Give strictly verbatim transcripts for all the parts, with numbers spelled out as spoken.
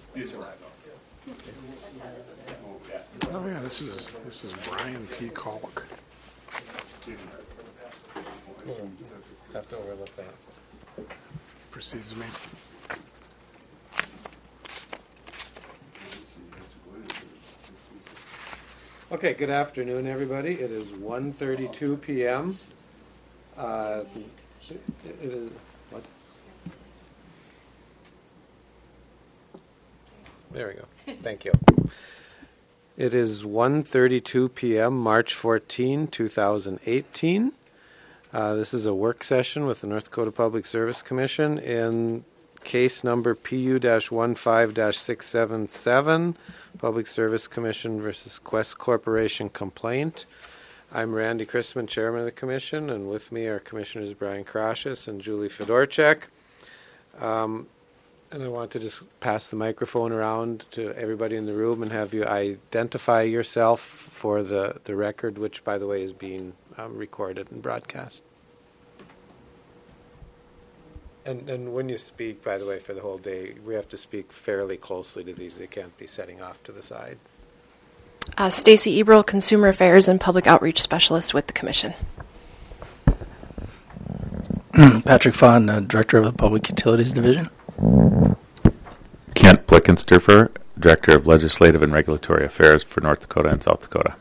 Oh yeah, this is this is Brian P. Kolk. Hmm. Have to overlook that. Precedes me. Okay, good afternoon, everybody. It is one thirty-two p.m. Uh, it is what? There we go. Thank you. It is one thirty-two p.m., March fourteenth, twenty eighteen. Uh, this is a work session with the North Dakota Public Service Commission in case number P U fifteen six seven seven, Public Service Commission versus Quest Corporation complaint. I'm Randy Chrisman, Chairman of the Commission, and with me are Commissioners Brian Krashus and Julie Fedorchak. Um, and I want to just pass the microphone around to everybody in the room and have you identify yourself for the, the record, which, by the way, is being um, recorded and broadcast. And and when you speak, by the way, for the whole day, we have to speak fairly closely to these. They can't be setting off to the side. Uh, Stacy Eberl, Consumer Affairs and Public Outreach Specialist with the Commission. Patrick Fawn, uh, Director of the Public Utilities Division. Kent Blickensterfer, Director of Legislative and Regulatory Affairs for North Dakota and South Dakota.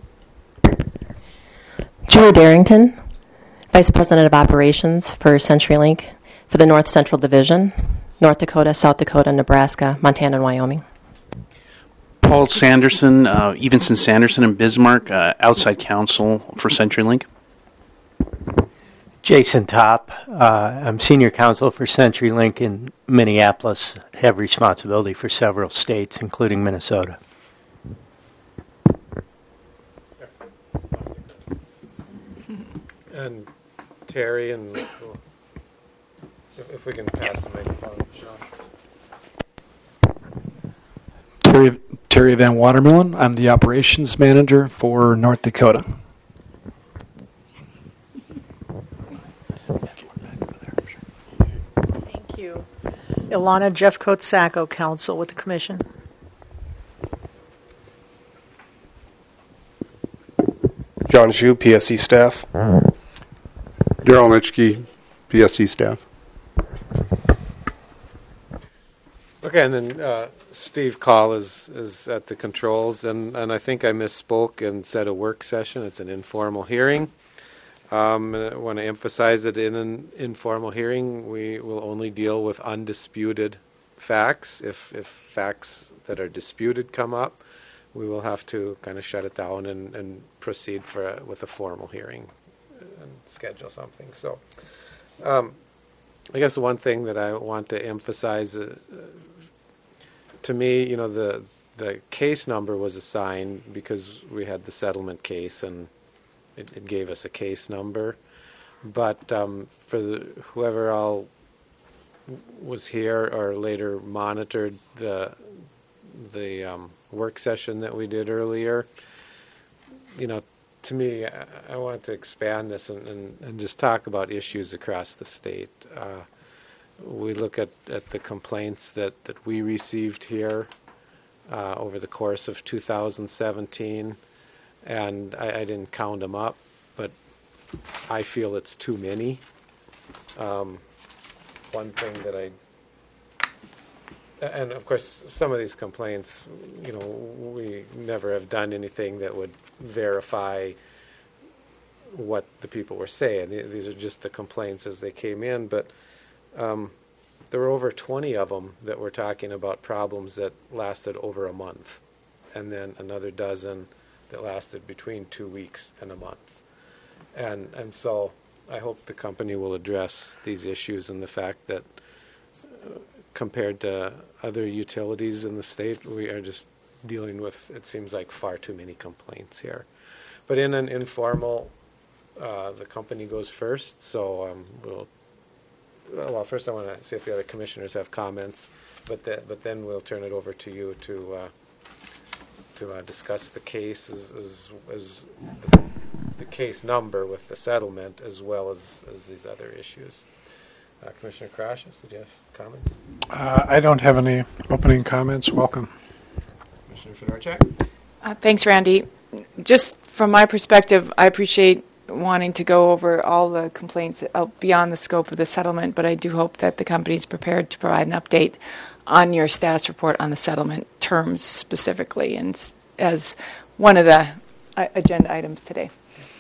Julie Darrington, Vice President of Operations for CenturyLink for the North Central Division, North Dakota, South Dakota, Nebraska, Montana, and Wyoming. Paul Sanderson, uh, Evenson Sanderson and Bismarck, uh, outside counsel for CenturyLink. Jason Topp, uh, I'm Senior Counsel for CenturyLink in Minneapolis, have responsibility for several states, including Minnesota. And Terry, and if, if we can pass the microphone, Sean. Terry Terry Van Watermelon. I'm the operations manager for North Dakota. Thank you. Ilana Jeffcoat-Sacco, counsel with the Commission. John Shu, P S C staff. Daryl Nitschke, P S C staff. Okay, and then uh, Steve Call is, is at the controls, and, and I think I misspoke and said a work session. It's an informal hearing. Um, and I want to emphasize that in an informal hearing, we will only deal with undisputed facts. If, if facts that are disputed come up, we will have to kind of shut it down and, and proceed for a, with a formal hearing and schedule something. So um, I guess the one thing that I want to emphasize, uh, to me, you know, the the case number was assigned because we had the settlement case and it, it gave us a case number. But um, for the, whoever all was here or later monitored the the um, work session that we did earlier, you know, to me, I, I want to expand this and, and, and just talk about issues across the state. Uh, we look at, at the complaints that, that we received here uh, over the course of two thousand seventeen, and I, I didn't count them up, but I feel it's too many. Um, one thing that I And, of course, some of these complaints, you know, we never have done anything that would verify what the people were saying. These are just the complaints as they came in. But um, there were over twenty of them that were talking about problems that lasted over a month, and then another dozen that lasted between two weeks and a month. And, and so I hope the company will address these issues and the fact that uh, compared to other utilities in the state, we are just dealing with, it seems like, far too many complaints here. But in an informal, uh, the company goes first, so um, we'll, well, first I want to see if the other commissioners have comments, but, the, but then we'll turn it over to you to uh, to uh, discuss the case as, as, as the, the case number with the settlement, as well as, as these other issues. Uh, Commissioner Krashes, did you have comments? Uh, I don't have any opening comments. Welcome. Commissioner Fedorchak? Uh, thanks, Randy. Just from my perspective, I appreciate wanting to go over all the complaints out beyond the scope of the settlement, but I do hope that the company is prepared to provide an update on your status report on the settlement terms specifically, and s- as one of the uh, agenda items today.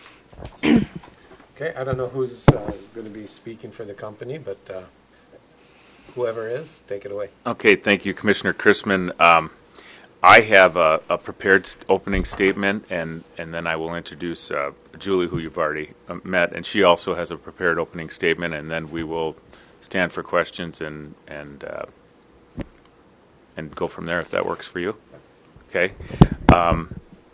Okay, I don't know who's uh, going to be speaking for the company, but uh, whoever is, take it away. Okay, thank you, Commissioner Chrisman. Um, I have a, a prepared st- opening statement, and, and then I will introduce uh, Julie, who you've already uh, met, and she also has a prepared opening statement, and then we will stand for questions and and uh, and go from there if that works for you. Okay. Um,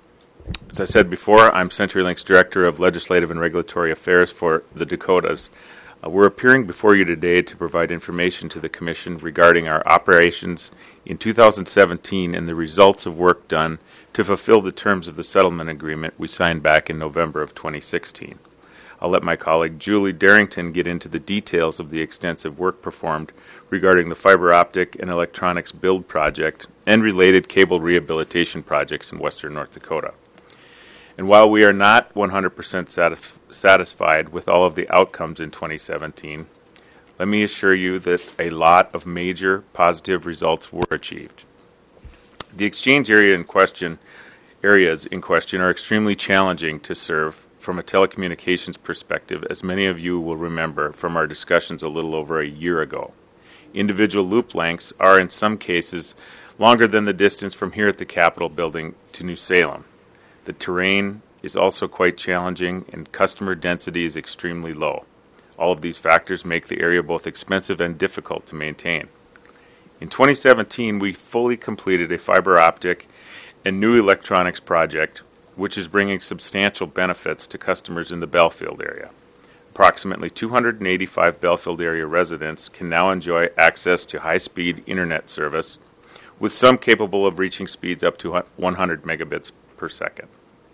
as I said before, I'm CenturyLink's Director of Legislative and Regulatory Affairs for the Dakotas. Uh, we're appearing before you today to provide information to the Commission regarding our operations in two thousand seventeen and the results of work done to fulfill the terms of the settlement agreement we signed back in November of twenty sixteen. I'll let my colleague Julie Darrington get into the details of the extensive work performed regarding the fiber optic and electronics build project and related cable rehabilitation projects in western North Dakota. And while we are not one hundred percent satisf- satisfied with all of the outcomes in twenty seventeen, let me assure you that a lot of major positive results were achieved. The exchange area in question, areas in question are extremely challenging to serve from a telecommunications perspective, as many of you will remember from our discussions a little over a year ago. Individual loop lengths are in some cases longer than the distance from here at the Capitol building to New Salem. The terrain is also quite challenging, and customer density is extremely low. All of these factors make the area both expensive and difficult to maintain. In twenty seventeen, we fully completed a fiber optic and new electronics project, which is bringing substantial benefits to customers in the Belfield area. Approximately two hundred eighty-five Belfield area residents can now enjoy access to high-speed internet service, with some capable of reaching speeds up to one hundred megabits per second.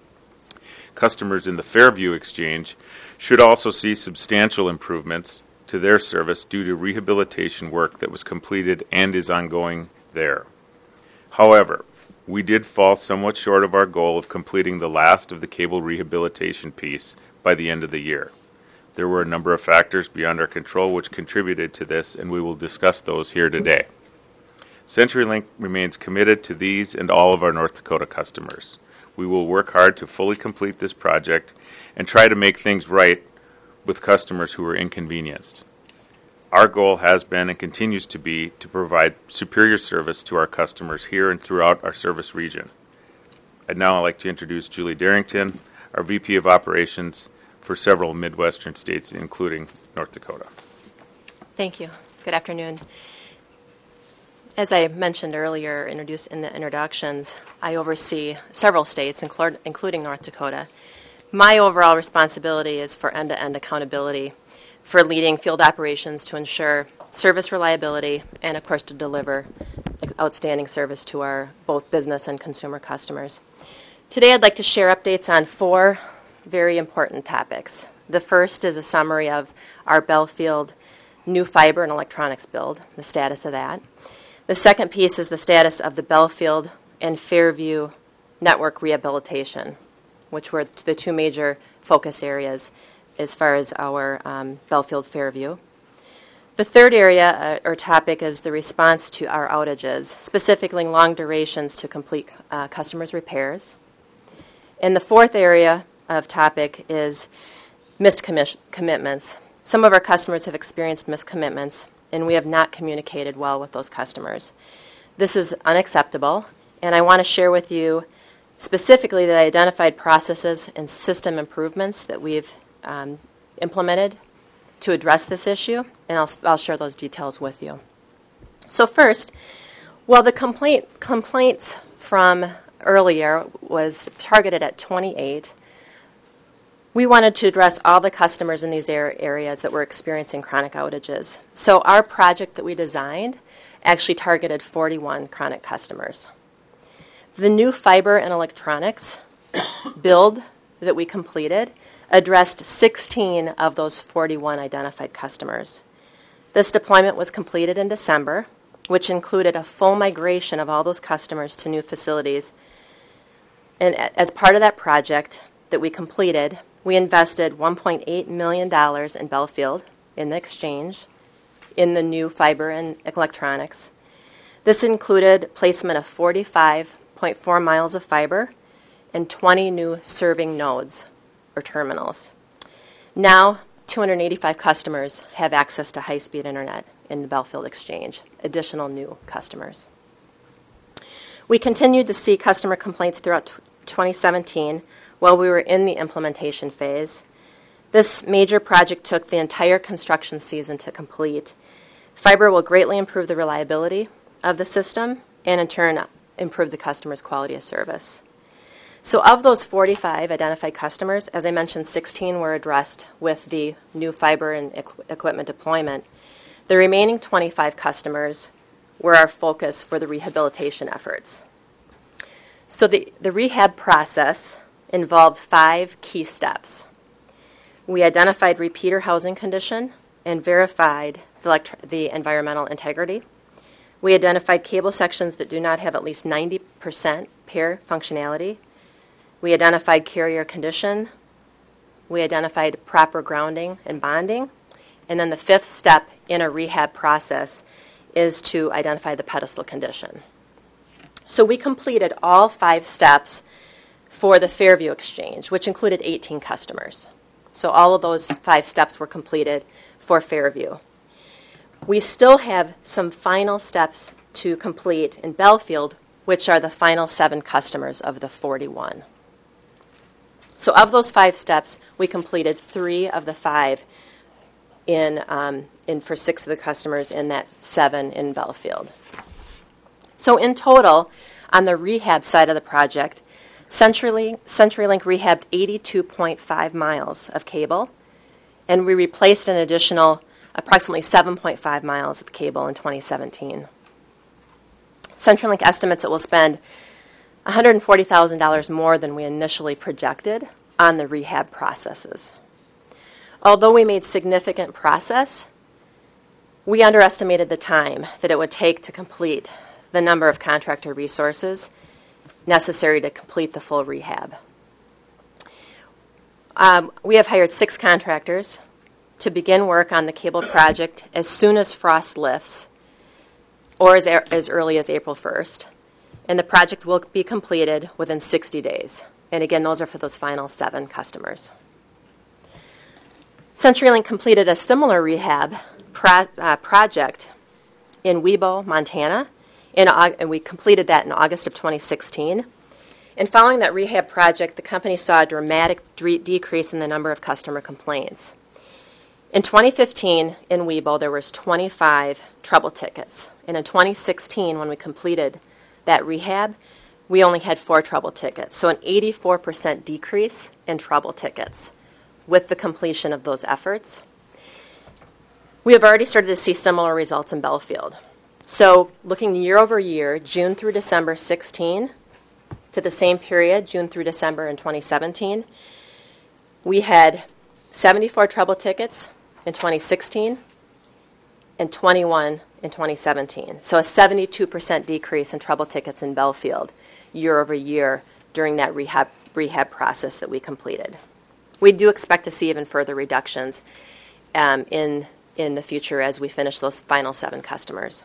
Customers in the Fairview Exchange should also see substantial improvements to their service due to rehabilitation work that was completed and is ongoing there. However, we did fall somewhat short of our goal of completing the last of the cable rehabilitation piece by the end of the year. There were a number of factors beyond our control which contributed to this, and we will discuss those here today. CenturyLink remains committed to these and all of our North Dakota customers. We will work hard to fully complete this project and try to make things right with customers who are inconvenienced. Our goal has been and continues to be to provide superior service to our customers here and throughout our service region. I'd now like to introduce Julie Darrington, our V P of Operations for several Midwestern states, including North Dakota. Thank you. Good afternoon. As I mentioned earlier, introduced in the introductions, I oversee several states, inclu- including North Dakota. My overall responsibility is for end-to-end accountability for leading field operations to ensure service reliability and, of course, to deliver outstanding service to our both business and consumer customers. Today, I'd like to share updates on four very important topics. The first is a summary of our Belfield new fiber and electronics build, the status of that. The second piece is the status of the Belfield and Fairview network rehabilitation, which were the two major focus areas as far as our um, Belfield Fairview. The third area uh, or topic is the response to our outages, specifically long durations to complete uh, customers' repairs. And the fourth area of topic is missed commi- commitments. Some of our customers have experienced missed commitments, and we have not communicated well with those customers. This is unacceptable, and I want to share with you specifically the identified processes and system improvements that we've um, implemented to address this issue, and I'll, I'll share those details with you. So first, while the complaint complaints from earlier was targeted at twenty-eight, we wanted to address all the customers in these areas that were experiencing chronic outages. So our project that we designed actually targeted forty-one chronic customers. The new fiber and electronics build that we completed addressed sixteen of those forty-one identified customers. This deployment was completed in December, which included a full migration of all those customers to new facilities. And as part of that project that we completed, we invested one point eight million dollars in Belfield in the exchange, in the new fiber and electronics. This included placement of forty-five point four miles of fiber and twenty new serving nodes or terminals. Now, two hundred eighty-five customers have access to high-speed internet in the Belfield exchange, additional new customers. We continued to see customer complaints throughout twenty seventeen while we were in the implementation phase. This major project took the entire construction season to complete. Fiber will greatly improve the reliability of the system and, in turn, improve the customer's quality of service. So of those forty-five identified customers, as I mentioned, sixteen were addressed with the new fiber and equ- equipment deployment. The remaining twenty-five customers were our focus for the rehabilitation efforts. So the, the rehab process involved five key steps. We identified repeater housing condition and verified the, electri- the environmental integrity. We identified cable sections that do not have at least ninety percent pair functionality. We identified carrier condition. We identified proper grounding and bonding. And then the fifth step in a rehab process is to identify the pedestal condition. So we completed all five steps for the Fairview Exchange, which included eighteen customers. So all of those five steps were completed for Fairview. We still have some final steps to complete in Belfield, which are the final seven customers of the forty-one. So of those five steps, we completed three of the five in, um, in for six of the customers in that seven in Belfield. So in total, on the rehab side of the project, CenturyLink, CenturyLink rehabbed eighty-two point five miles of cable, and we replaced an additional approximately seven point five miles of cable in twenty seventeen. CenturyLink estimates it will spend one hundred forty thousand dollars more than we initially projected on the rehab processes. Although we made significant progress, we underestimated the time that it would take to complete the number of contractor resources necessary to complete the full rehab. Um, we have hired six contractors to begin work on the cable project as soon as frost lifts, or as, er- as early as April first. And the project will be completed within sixty days. And again, those are for those final seven customers. CenturyLink completed a similar rehab pro- uh, project in Webo, Montana, in, uh, and we completed that in August of twenty sixteen. And following that rehab project, the company saw a dramatic de- decrease in the number of customer complaints. In twenty fifteen, in Webo, there was twenty-five trouble tickets. And in twenty sixteen, when we completed that rehab, we only had four trouble tickets. So an eighty-four percent decrease in trouble tickets with the completion of those efforts. We have already started to see similar results in Belfield. So looking year over year, June through December sixteen, to the same period, June through December in twenty seventeen, we had seventy-four trouble tickets in twenty sixteen and twenty-one in twenty seventeen. So a seventy-two percent decrease in trouble tickets in Belfield year over year during that rehab rehab process that we completed. We do expect to see even further reductions um, in, in the future as we finish those final seven customers.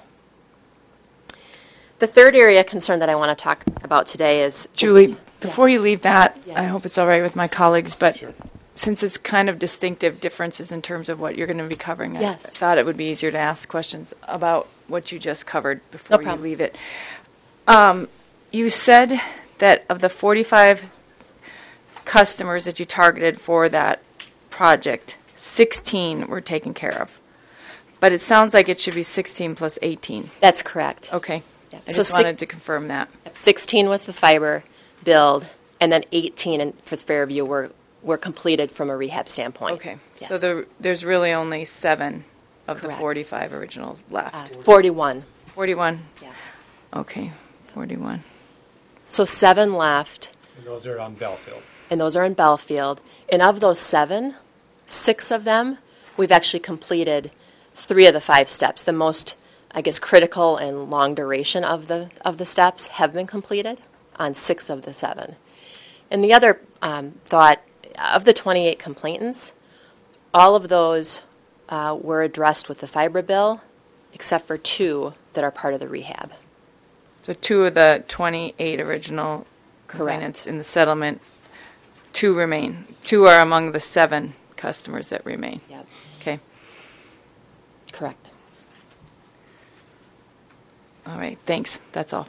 The third area of concern that I want to talk about today is... Julie, before you leave that, Yes. I hope it's all right with my colleagues, but Sure. since it's kind of distinctive differences in terms of what you're going to be covering, Yes. I thought it would be easier to ask questions about what you just covered before No you problem. leave it. Um, you said that of the forty-five customers that you targeted for that project, sixteen were taken care of. But it sounds like it should be sixteen plus eighteen. That's correct. Okay. Yeah. I So just six- wanted to confirm that. sixteen with the fiber build, and then eighteen in, for Fairview were, were completed from a rehab standpoint. Okay. Yes. So there, there's really only seven of Correct. the forty-five originals left. Uh, forty-one. forty-one? Yeah. Okay, forty-one. So seven left, And those are on Belfield. and those are in Belfield. And of those seven, six of them we've actually completed three of the five steps, the most, I guess, critical and long duration of the of the steps, have been completed on six of the seven. And the other um, thought, of the twenty-eight complainants, all of those uh, were addressed with the FIBRA bill, except for two that are part of the rehab. So two of the twenty-eight original complainants Correct. in the settlement, two remain. Two are among the seven customers that remain. Yep. Okay. Correct. All right. Thanks. That's all.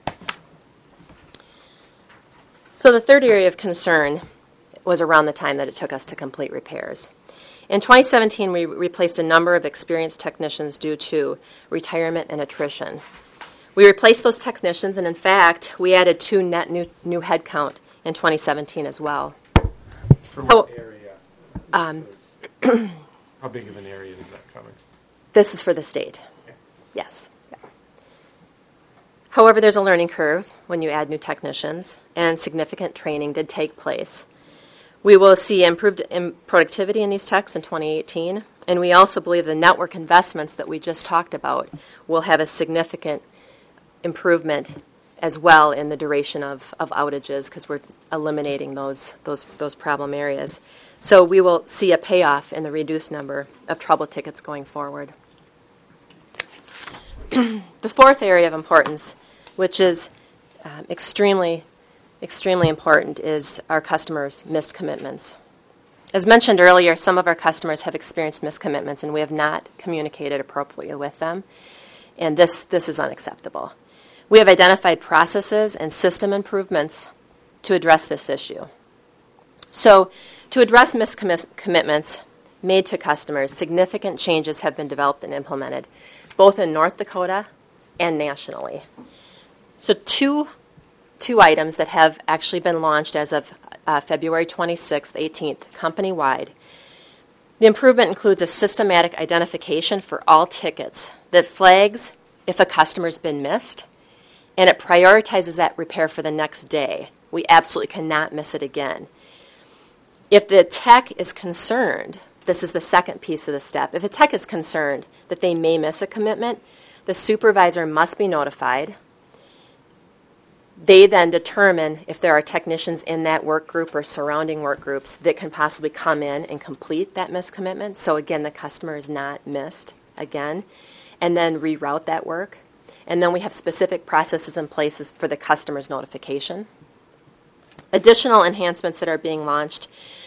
So the third area of concern was around the time that it took us to complete repairs. In twenty seventeen, we replaced a number of experienced technicians due to retirement and attrition. We replaced those technicians, and in fact, we added two net new, new headcount in twenty seventeen as well. For what How- area? Um, How big of an area does that cover? This is for the state. Yes. However, there's a learning curve when you add new technicians, and significant training did take place. We will see improved in productivity in these techs in twenty eighteen, and we also believe the network investments that we just talked about will have a significant improvement as well in the duration of, of outages, because we're eliminating those, those, those problem areas. So we will see a payoff in the reduced number of trouble tickets going forward. The fourth area of importance, which is um, extremely, extremely important, is our customers' missed commitments. As mentioned earlier, some of our customers have experienced missed commitments, and we have not communicated appropriately with them, and this, this is unacceptable. We have identified processes and system improvements to address this issue. So, to address missed commi- commitments made to customers, significant changes have been developed and implemented, both in North Dakota and nationally. So two, two items that have actually been launched as of uh, February twenty-sixth, eighteenth, company-wide. The improvement includes a systematic identification for all tickets that flags if a customer's been missed, and it prioritizes that repair for the next day. We absolutely cannot miss it again. If the tech is concerned, this is the second piece of the step, if a tech is concerned that they may miss a commitment, the supervisor must be notified. They then determine if there are technicians in that work group or surrounding work groups that can possibly come in and complete that missed commitment. So again, the customer is not missed again, and then reroute that work. And then we have specific processes in place for the customer's notification. Additional enhancements that are being launched.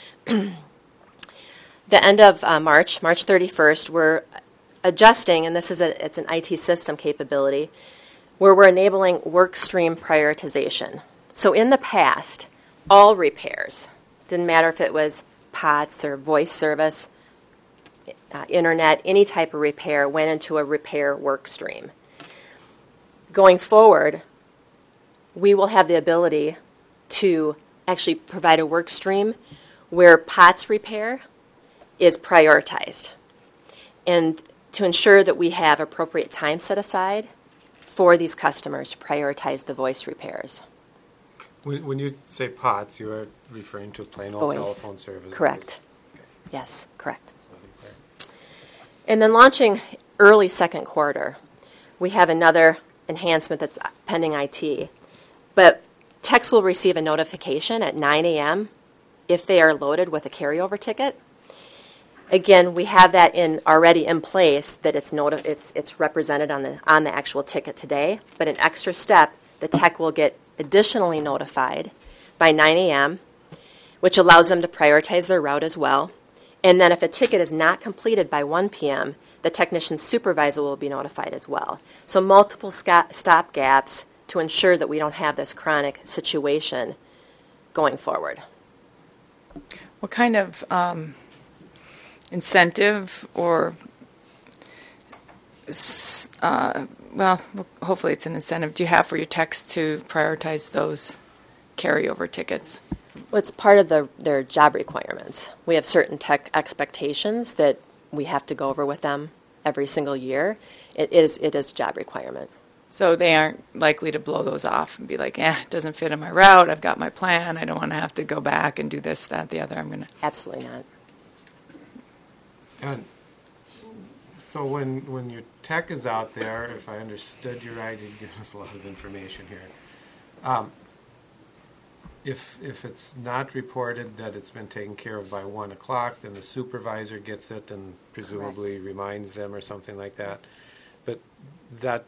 The end of uh, March, March thirty-first, we're adjusting, and this is a, it's an I T system capability, where we're enabling work stream prioritization. So in the past, all repairs, didn't matter if it was P O T S or voice service, uh, internet, any type of repair went into a repair work stream. Going forward, we will have the ability to actually provide a work stream where P O T S repair is prioritized, and to ensure that we have appropriate time set aside for these customers to prioritize the voice repairs. When, when you say P O T S, you are referring to plain old Voice. telephone service. Correct. Okay. Yes, correct. And then launching early second quarter, we have another enhancement that's pending I T. But techs will receive a notification at nine a.m. if they are loaded with a carryover ticket. Again, we have that in already in place that it's noti- it's it's represented on the on the actual ticket today. But an extra step, the tech will get additionally notified by nine a.m., which allows them to prioritize their route as well. And then if a ticket is not completed by one p.m., the technician supervisor will be notified as well. So multiple sca- stop gaps to ensure that we don't have this chronic situation going forward. What kind of um, incentive or, uh, well, hopefully it's an incentive, do you have for your techs to prioritize those carryover tickets? Well, it's part of the, their job requirements. We have certain tech expectations that we have to go over with them every single year. It is it is a job requirement. So they aren't likely to blow those off and be like, eh, it doesn't fit in my route. I've got my plan. I don't want to have to go back and do this, that, the other. I'm going to. Absolutely not. And So when, when your tech is out there, if I understood you right, you'd give us a lot of information here. Um, if if it's not reported that it's been taken care of by one o'clock, then the supervisor gets it and presumably Correct. reminds them or something like that. But that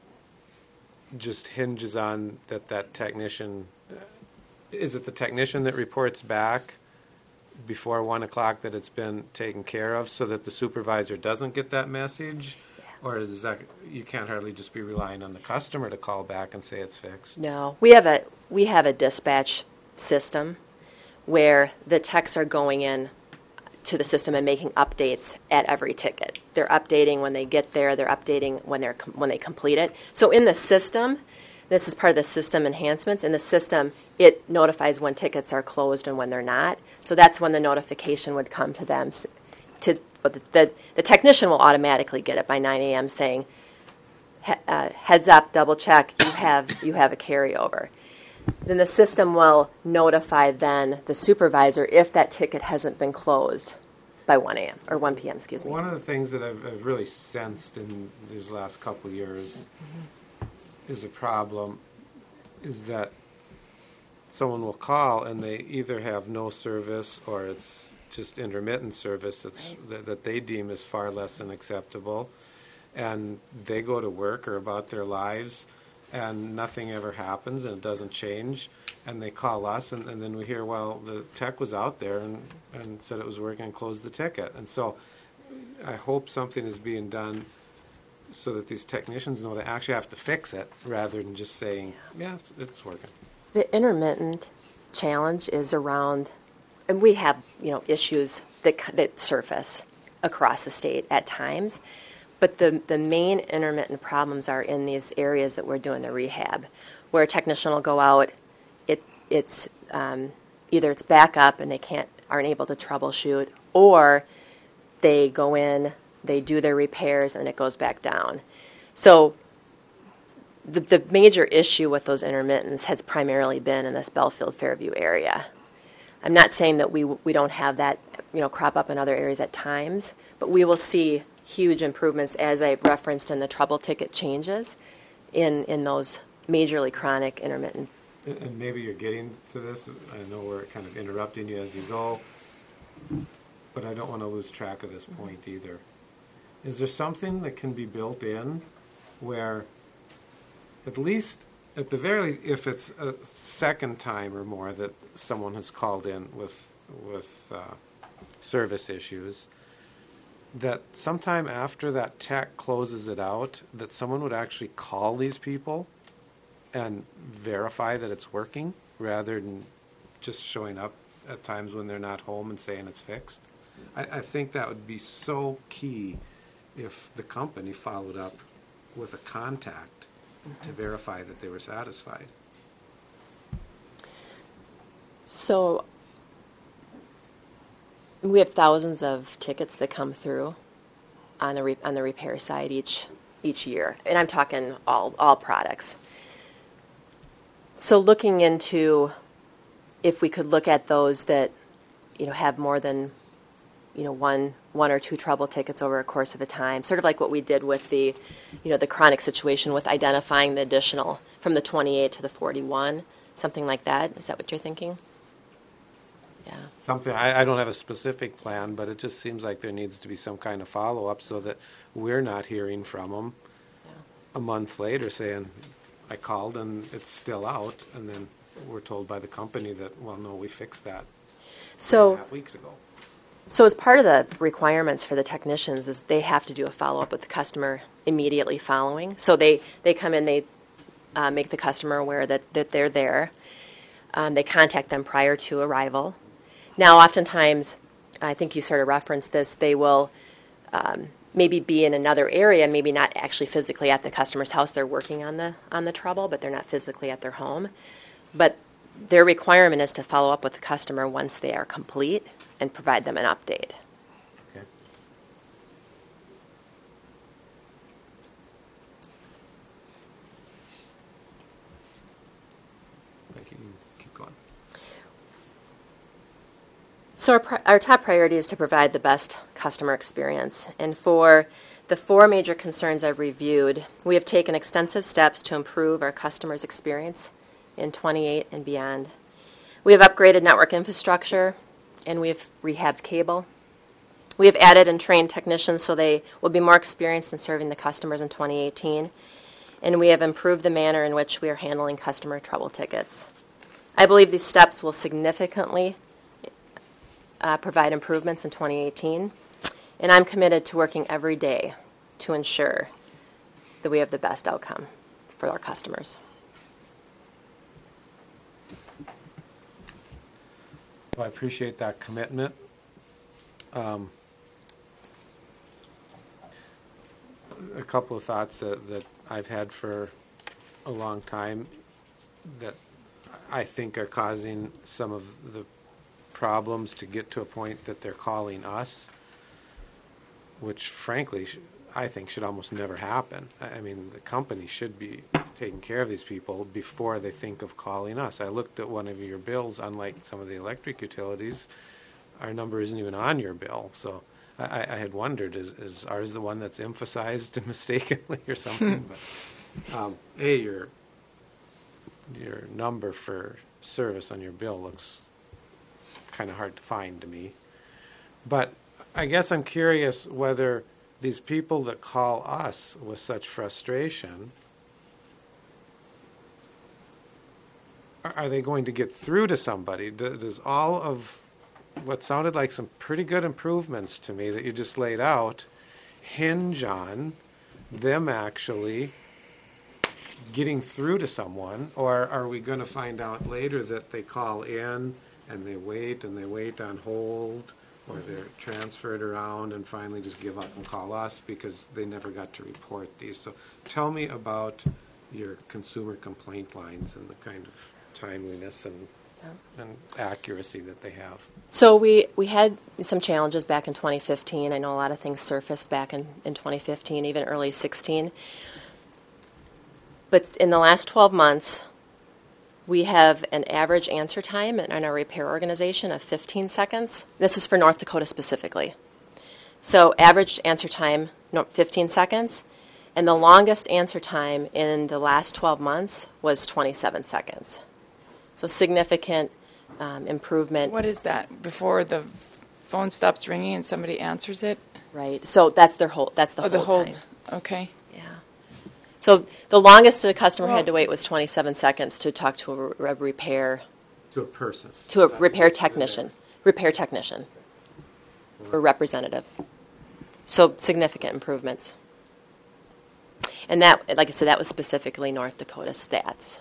just hinges on that that technician. Uh, is it the technician that reports back before one o'clock that it's been taken care of, so that the supervisor doesn't get that message? Or is that, you can't hardly just be relying on the customer to call back and say it's fixed? No, we have a we have a dispatch system where the techs are going in to the system and making updates at every ticket. They're updating when they get there. They're updating when they're when they complete it. So in the system, this is part of the system enhancements. In the system, it notifies when tickets are closed and when they're not. So that's when the notification would come to them. To the, the, the technician will automatically get it by nine a.m. saying, he, uh, heads up, double check, you have you have a carryover. Then the system will notify then the supervisor if that ticket hasn't been closed by one a.m. or one p.m. Excuse me. One of the things that I've, I've really sensed in these last couple of years mm-hmm. is a problem is that someone will call and they either have no service or it's just intermittent service that's, right. that, that they deem as far less than acceptable, and they go to work or about their lives and nothing ever happens and it doesn't change, and they call us and, and then we hear, well, the tech was out there and, and said it was working and closed the ticket. And so I hope something is being done so that these technicians know they actually have to fix it rather than just saying, yeah, it's, it's working. The intermittent challenge is around, and we have, you know, issues that that surface across the state at times, but the the main intermittent problems are in these areas that we're doing the rehab, where a technician will go out, it it's um, either it's back up and they can't aren't able to troubleshoot, or they go in, they do their repairs, and it goes back down. So the the major issue with those intermittents has primarily been in this Belfield Fairview area. I'm not saying that we we don't have that, you know, crop up in other areas at times, but we will see huge improvements, as I referenced in the trouble ticket changes, in, in those majorly chronic intermittent. And, and maybe you're getting to this. I know we're kind of interrupting you as you go, but I don't want to lose track of this point either. Is there something that can be built in where, at least, at the very least, if it's a second time or more that someone has called in with with uh, service issues, that sometime after that tech closes it out, that someone would actually call these people and verify that it's working rather than just showing up at times when they're not home and saying it's fixed? I, I think that would be so key if the company followed up with a contact mm-hmm. to verify that they were satisfied. So we have thousands of tickets that come through on the re- on the repair side each each year, and I'm talking all all products. So looking into if we could look at those that, you know, have more than, you know, one one or two trouble tickets over a course of a time, sort of like what we did with the, you know, the chronic situation with identifying the additional from the twenty-eight to the forty-one, something like that. Is that what you're thinking? Yeah. Something, I, I don't have a specific plan, but it just seems like there needs to be some kind of follow-up so that we're not hearing from them yeah. a month later saying, I called and it's still out, and then we're told by the company that, well, no, we fixed that so, two and a half weeks ago. So as part of the requirements for the technicians is they have to do a follow-up with the customer immediately following. So they, they come in, they uh, make the customer aware that, that they're there. Um, they contact them prior to arrival. Now, oftentimes, I think you sort of referenced this, they will um, maybe be in another area, maybe not actually physically at the customer's house. They're working on the on the trouble, but they're not physically at their home. But their requirement is to follow up with the customer once they are complete and provide them an update. Okay. Thank you. Keep going. So our, pri- our top priority is to provide the best customer experience. And for the four major concerns I've reviewed, we have taken extensive steps to improve our customers' experience in twenty-eight and beyond. We have upgraded network infrastructure, and we have rehabbed cable. We have added and trained technicians so they will be more experienced in serving the customers in twenty eighteen, and we have improved the manner in which we are handling customer trouble tickets. I believe these steps will significantly uh, provide improvements in twenty eighteen, and I'm committed to working every day to ensure that we have the best outcome for our customers. Well, I appreciate that commitment. Um, a couple of thoughts that, that I've had for a long time that I think are causing some of the problems to get to a point that they're calling us, which frankly sh- I think should almost never happen. I I mean, the company should be taking care of these people before they think of calling us. I looked at one of your bills, unlike some of the electric utilities, our number isn't even on your bill. So I, I had wondered, is, is ours the one that's emphasized mistakenly or something? But um, A, your, your number for service on your bill looks kind of hard to find to me. But I guess I'm curious whether these people that call us with such frustration, are, are they going to get through to somebody? Do, does all of what sounded like some pretty good improvements to me that you just laid out hinge on them actually getting through to someone, or are we going to find out later that they call in and they wait and they wait on hold, or they're transferred around and finally just give up and call us because they never got to report these? So tell me about your consumer complaint lines and the kind of timeliness and, yeah. and accuracy that they have. So we, we had some challenges back in twenty fifteen. I know a lot of things surfaced back in, in twenty fifteen, even early sixteen. But in the last twelve months, we have an average answer time in our repair organization of fifteen seconds. This is for North Dakota specifically. So average answer time, no, fifteen seconds. And the longest answer time in the last twelve months was twenty-seven seconds. So significant um, improvement. What is that? Before the phone stops ringing and somebody answers it? Right. So that's their whole. That's the oh, whole the hold. time. Okay. Yeah. So the longest a customer well, had to wait was twenty-seven seconds to talk to a, re- a repair. To a person. To a repair technician. Repair technician. Or representative. So significant improvements. And that, like I said, that was specifically North Dakota stats.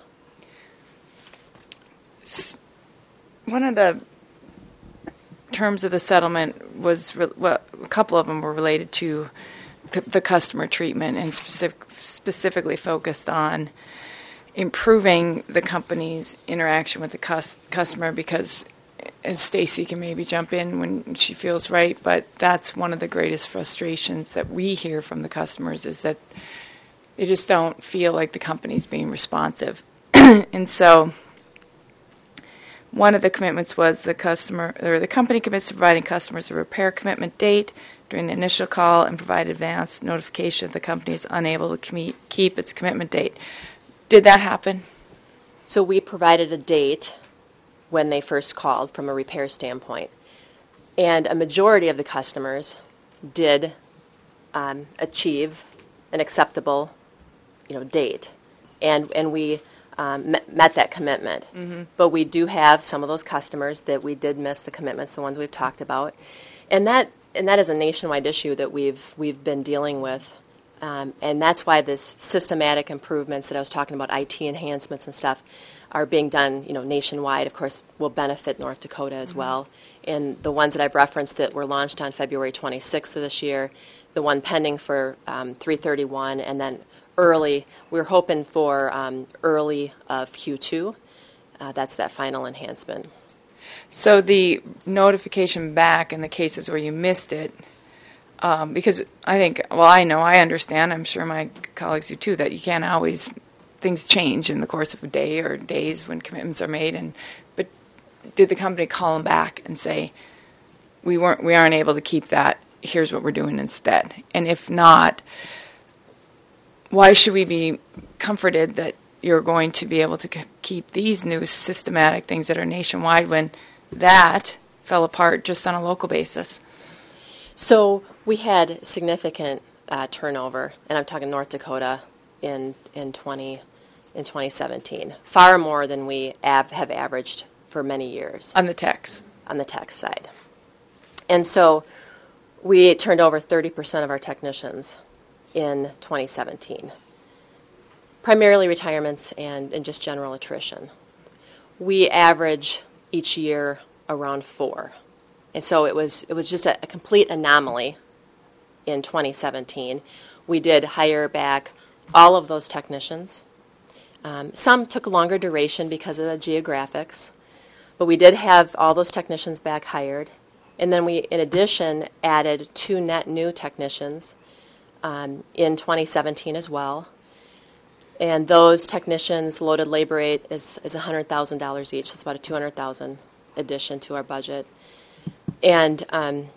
One of the terms of the settlement was, re- well, a couple of them were related to the, the customer treatment and specific, specifically focused on improving the company's interaction with the cus- customer because, as Stacy can maybe jump in when she feels right, but that's one of the greatest frustrations that we hear from the customers is that they just don't feel like the company's being responsive. And so one of the commitments was the customer or the company commits to providing customers a repair commitment date during the initial call and provide advance notification if the company is unable to com- keep its commitment date. Did that happen? So we provided a date when they first called from a repair standpoint. And a majority of the customers did um, achieve an acceptable, you know, date. And and we um, met, met that commitment. Mm-hmm. But we do have some of those customers that we did miss the commitments, the ones we've talked about. And that and that is a nationwide issue that we've we've been dealing with. Um, and that's why this systematic improvements that I was talking about, I T enhancements and stuff, are being done, you know, nationwide. Of course, will benefit North Dakota as mm-hmm. well. And the ones that I've referenced that were launched on February twenty-sixth of this year, the one pending for um, three thirty-one, and then early, we're hoping for um, early of Q two. Uh, that's that final enhancement. So the notification back in the cases where you missed it, um, because I think, well, I know, I understand, I'm sure my colleagues do too, that you can't always, things change in the course of a day or days when commitments are made. And but did the company call them back and say, we weren't, we aren't able to keep that here's what we're doing instead. And if not, why should we be comforted that you're going to be able to c- keep these new systematic things that are nationwide when that fell apart just on a local basis? So we had significant uh, turnover, and I'm talking North Dakota in in twenty in twenty seventeen, far more than we av- have averaged for many years on the techs on the tech side. And so we turned over thirty percent of our technicians in twenty seventeen, primarily retirements and, and just general attrition. We average each year around four. And so it was it was just a, a complete anomaly in twenty seventeen. We did hire back all of those technicians. Um, some took a longer duration because of the geographics, but we did have all those technicians back hired. And then we, in addition, added two net new technicians um, in twenty seventeen as well. And those technicians' loaded labor rate is, is one hundred thousand dollars each. That's about a two hundred thousand dollars addition to our budget. And um,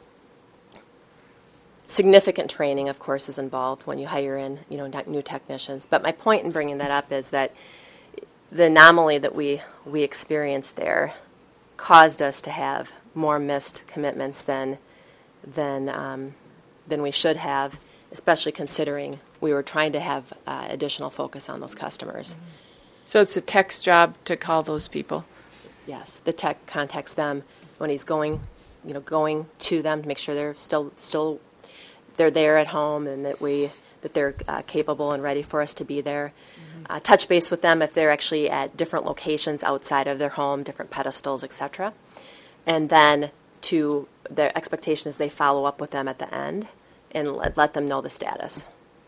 significant training, of course, is involved when you hire in, you know, new technicians. But my point in bringing that up is that the anomaly that we, we experienced there caused us to have more missed commitments than than um, than we should have, especially considering we were trying to have uh, additional focus on those customers. So it's the tech's job to call those people? Yes, the tech contacts them when he's going, you know, going to them to make sure they're still still they're there at home and that we that they're uh, capable and ready for us to be there. Mm-hmm. Uh, touch base with them if they're actually at different locations outside of their home, different pedestals, et cetera. And then to their expectation is they follow up with them at the end and let, let them know the status.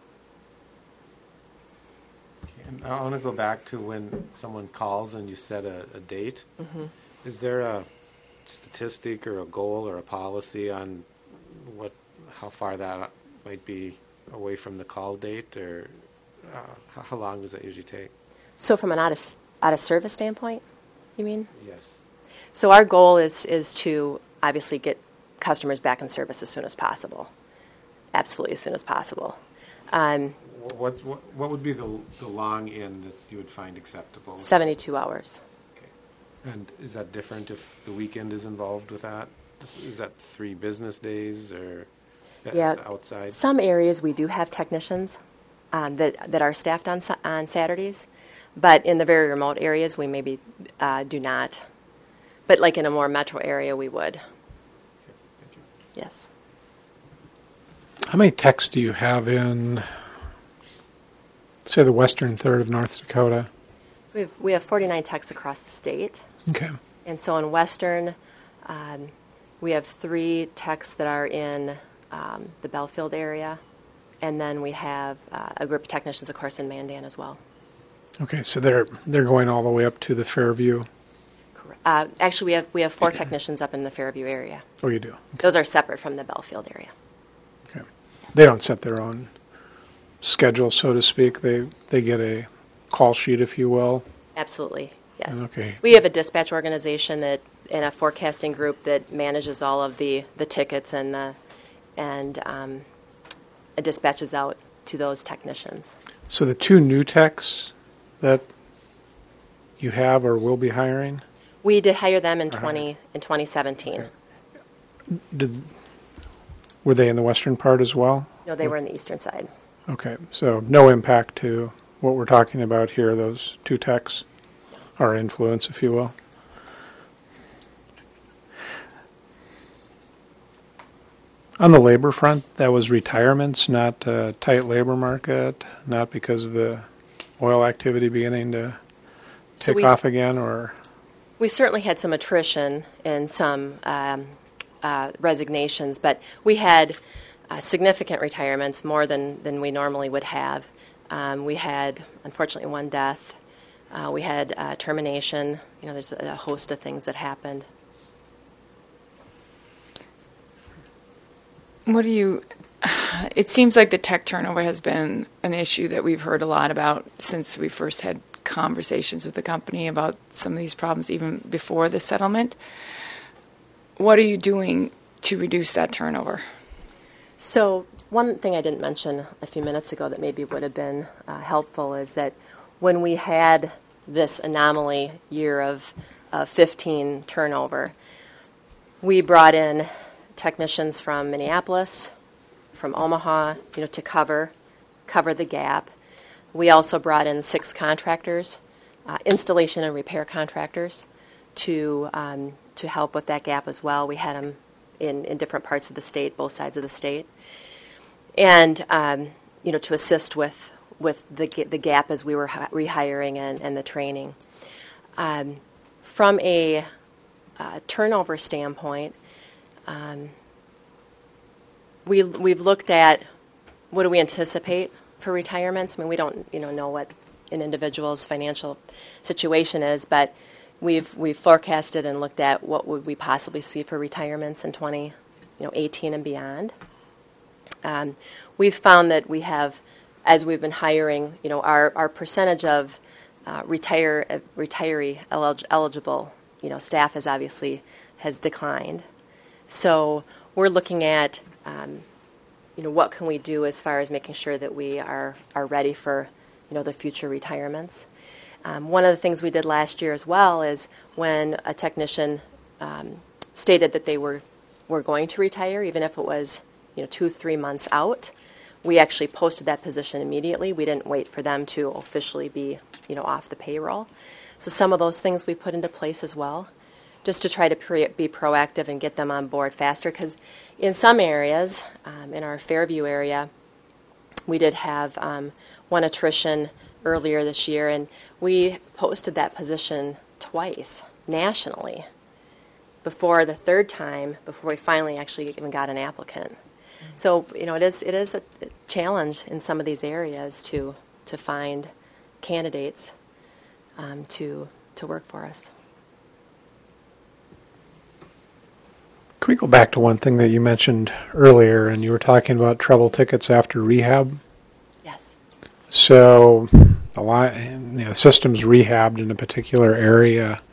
And I want to go back to when someone calls and you set a, a date. Mm-hmm. Is there a statistic or a goal or a policy on what, how far that might be away from the call date, or uh, how, how long does that usually take? So from an out of, out of service standpoint, you mean? Yes. So our goal is is to obviously get customers back in service as soon as possible. Absolutely as soon as possible. Um, What's, what, what would be the, the long end that you would find acceptable? seventy-two hours. Okay. And is that different if the weekend is involved with that? Is, is that three business days or yeah, outside? Some areas we do have technicians um, that, that are staffed on, on Saturdays, but in the very remote areas we maybe uh, do not. But like in a more metro area, we would. Okay, thank you. Yes. How many techs do you have in, say, the western third of North Dakota? We have, we have forty-nine techs across the state. Okay. And so in western, um, we have three techs that are in um, the Belfield area. And then we have uh, a group of technicians, of course, in Mandan as well. Okay, so they're they're going all the way up to the Fairview. Uh, actually, we have we have four technicians up in the Fairview area. Oh, you do? Okay. Those are separate from the Belfield area. Okay. They don't set their own schedule, so to speak. They they get a call sheet, if you will. Absolutely, yes. Okay. We have a dispatch organization that and a forecasting group that manages all of the, the tickets and the and um, it dispatches out to those technicians. So the two new techs that you have or will be hiring? We did hire them in Uh-huh. twenty in twenty seventeen. Okay. Did were they in the western part as well? No, they were in the eastern side. Okay, so no impact to what we're talking about here. Those two techs, or influence, if you will. On the labor front, that was retirements, not a tight labor market, not because of the oil activity beginning to So take we- off again, or We certainly had some attrition and some um, uh, resignations, but we had uh, significant retirements, more than, than we normally would have. Um, we had, unfortunately, one death. Uh, we had uh, termination. You know, there's a host of things that happened. What do you, it seems like the tech turnover has been an issue that we've heard a lot about since we first had conversations with the company about some of these problems even before the settlement. What are you doing to reduce that turnover? So one thing I didn't mention a few minutes ago that maybe would have been uh, helpful is that when we had this anomaly year of uh, fifteen turnover, we brought in technicians from Minneapolis, from Omaha, you know, to cover cover the gap. We also brought in six contractors, uh, installation and repair contractors, to um, to help with that gap as well. We had them in, in different parts of the state, both sides of the state, and um, you know, to assist with with the the gap as we were hi- rehiring and, and the training. Um, from a uh, turnover standpoint, um, we we've looked at what do we anticipate for retirements. I mean, we don't you know know what an individual's financial situation is, but we've we've forecasted and looked at what would we possibly see for retirements in twenty eighteen and beyond. Um, we've found that we have, as we've been hiring, you know, our, our percentage of uh, retire uh, retiree elig- eligible, you know, staff has obviously has declined. So we're looking at, um, you know, what can we do as far as making sure that we are are ready for, you know, the future retirements. Um, one of the things we did last year as well is when a technician um, stated that they were were going to retire, even if it was you know two three months out, we actually posted that position immediately. We didn't wait for them to officially be you know off the payroll. So some of those things we put into place as well, just to try to pre- be proactive and get them on board faster. Because in some areas, um, in our Fairview area, we did have um, one attrition earlier this year, and we posted that position twice nationally before the third time, before we finally actually even got an applicant. So, you know, it is it is a challenge in some of these areas to to find candidates um, to to work for us. Can we go back to one thing that you mentioned earlier, and you were talking about trouble tickets after rehab? Yes. So the li- you know, system's rehabbed in a particular area,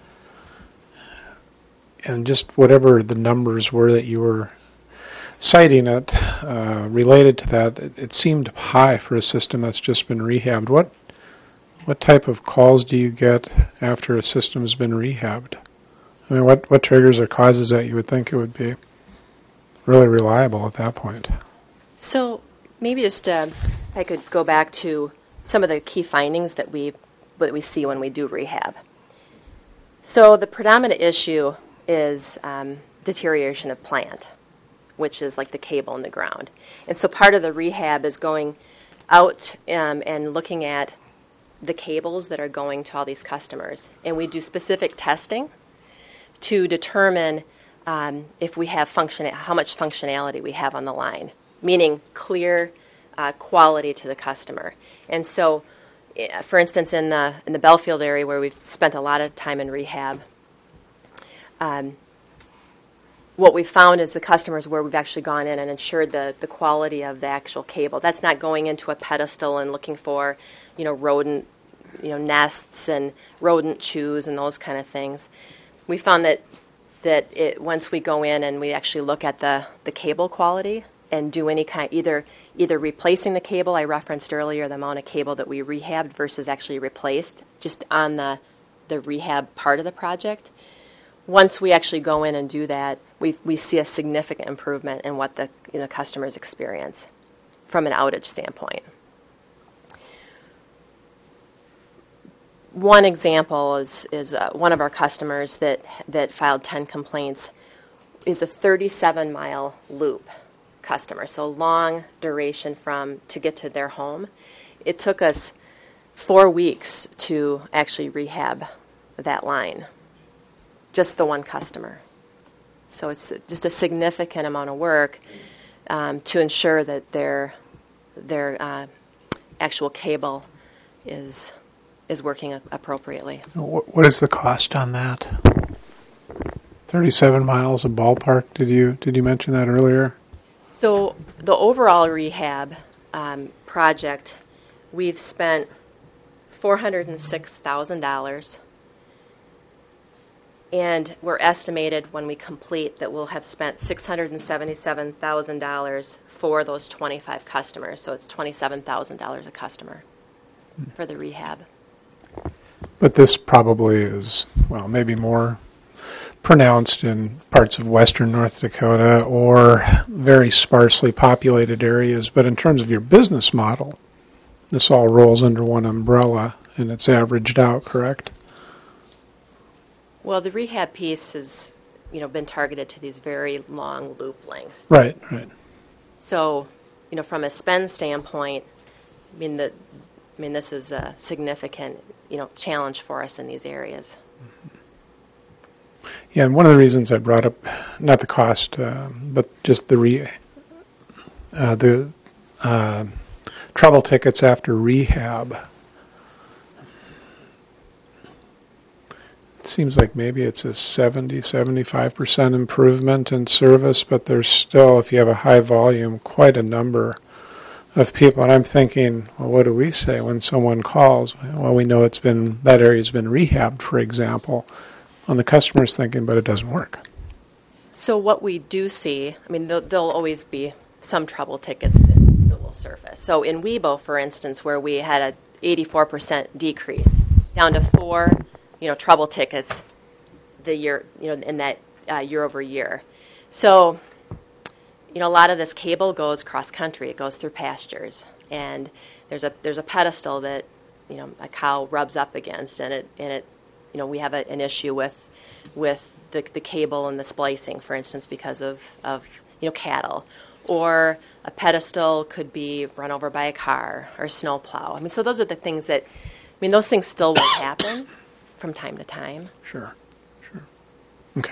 and just whatever the numbers were that you were citing it uh, related to that, it, it seemed high for a system that's just been rehabbed. What what type of calls do you get after a system's been rehabbed? I mean, what, what triggers or causes that you would think it would be really reliable at that point? So maybe just uh, if I could go back to some of the key findings that we that we see when we do rehab. So the predominant issue is um, deterioration of plant, which is like the cable in the ground. And so part of the rehab is going out um, and looking at the cables that are going to all these customers. And we do specific testing to determine um, if we have function, how much functionality we have on the line, meaning clear uh, quality to the customer. And so, uh, for instance, in the in the Belfield area where we've spent a lot of time in rehab, um, what we've found is the customers where we've actually gone in and ensured the, the quality of the actual cable. That's not going into a pedestal and looking for, you know, rodent, you know, nests and rodent chews and those kind of things. We found that that it, once we go in and we actually look at the, the cable quality and do any kind, either either replacing the cable, I referenced earlier the amount of cable that we rehabbed versus actually replaced, just on the, the rehab part of the project. Once we actually go in and do that, we we see a significant improvement in what the you know, customers experience from an outage standpoint. One example is is uh, one of our customers that that filed ten complaints is a thirty-seven mile loop customer, so long duration from to get to their home. It took us four weeks to actually rehab that line, just the one customer. So it's just a significant amount of work um, to ensure that their their uh, actual cable is is working appropriately. What is the cost on that? thirty-seven miles, a ballpark. Did you did you mention that earlier? So the overall rehab um, project, we've spent four hundred six thousand dollars. And we're estimated when we complete that we'll have spent six hundred seventy-seven thousand dollars for those twenty-five customers. So it's twenty-seven thousand dollars a customer for the rehab. But this probably is, well, maybe more pronounced in parts of western North Dakota or very sparsely populated areas. But in terms of your business model, this all rolls under one umbrella and it's averaged out, correct? Well, the rehab piece has, you know, been targeted to these very long loop lengths. Right, right. So, you know, from a spend standpoint, I mean, the, I mean, this is a significant, you know, challenge for us in these areas. Yeah, and one of the reasons I brought up, not the cost, uh, but just the re, uh, the uh, trouble tickets after rehab. It seems like maybe it's a seventy, seventy-five percent improvement in service, but there's still, if you have a high volume, quite a number of people. And I'm thinking, well, what do we say when someone calls? Well, we know it's been, that area's been rehabbed, for example. On the customer's thinking, but it doesn't work. So what we do see, I mean, there'll, there'll always be some trouble tickets that, that will surface. So in Webo, for instance, where we had a eighty-four percent decrease down to four, you know, trouble tickets the year, you know, in that uh, year over year. So, you know, a lot of this cable goes cross country. It goes through pastures, and there's a there's a pedestal that, you know, a cow rubs up against, and it and it, you know, we have a, an issue with with the the cable and the splicing, for instance, because of of you know cattle, or a pedestal could be run over by a car or snow plow. I mean, so those are the things that, I mean, those things still will happen from time to time. Sure, sure. Okay.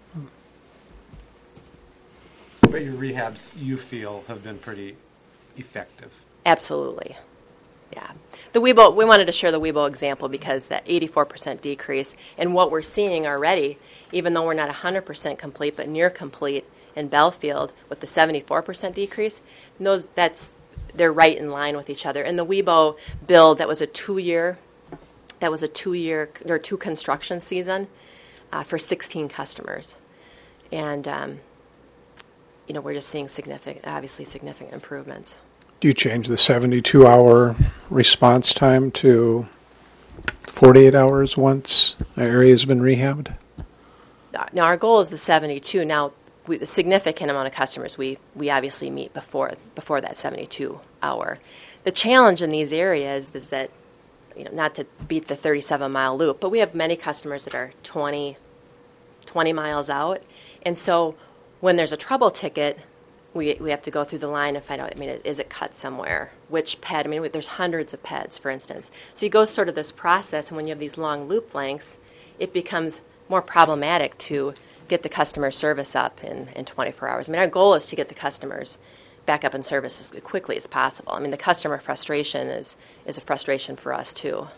But your rehabs, you feel, have been pretty effective. Absolutely. Yeah. The Webo, we wanted to share the Webo example because that eighty-four percent decrease and what we're seeing already, even though we're not one hundred percent complete but near complete in Belfield with the seventy-four percent decrease, those that's they're right in line with each other. And the Webo build, that was a two-year that was a two-year or two construction season uh, for sixteen customers. And um, you know, we're just seeing significant, obviously significant improvements. Do you change the seventy-two hour response time to forty-eight hours once an area has been rehabbed? Now, our goal is the seventy-two. Now, we, the significant amount of customers we, we obviously meet before before that seventy-two hour. The challenge in these areas is that, you know, not to beat the thirty-seven mile loop, but we have many customers that are twenty, twenty miles out. And so when there's a trouble ticket, we we have to go through the line and find out, I mean, is it cut somewhere? Which ped? I mean, there's hundreds of peds, for instance. So you go sort of this process, and when you have these long loop lengths, it becomes more problematic to get the customer service up in, in twenty-four hours. I mean, our goal is to get the customers back up in service as quickly as possible. I mean, the customer frustration is, is a frustration for us, too.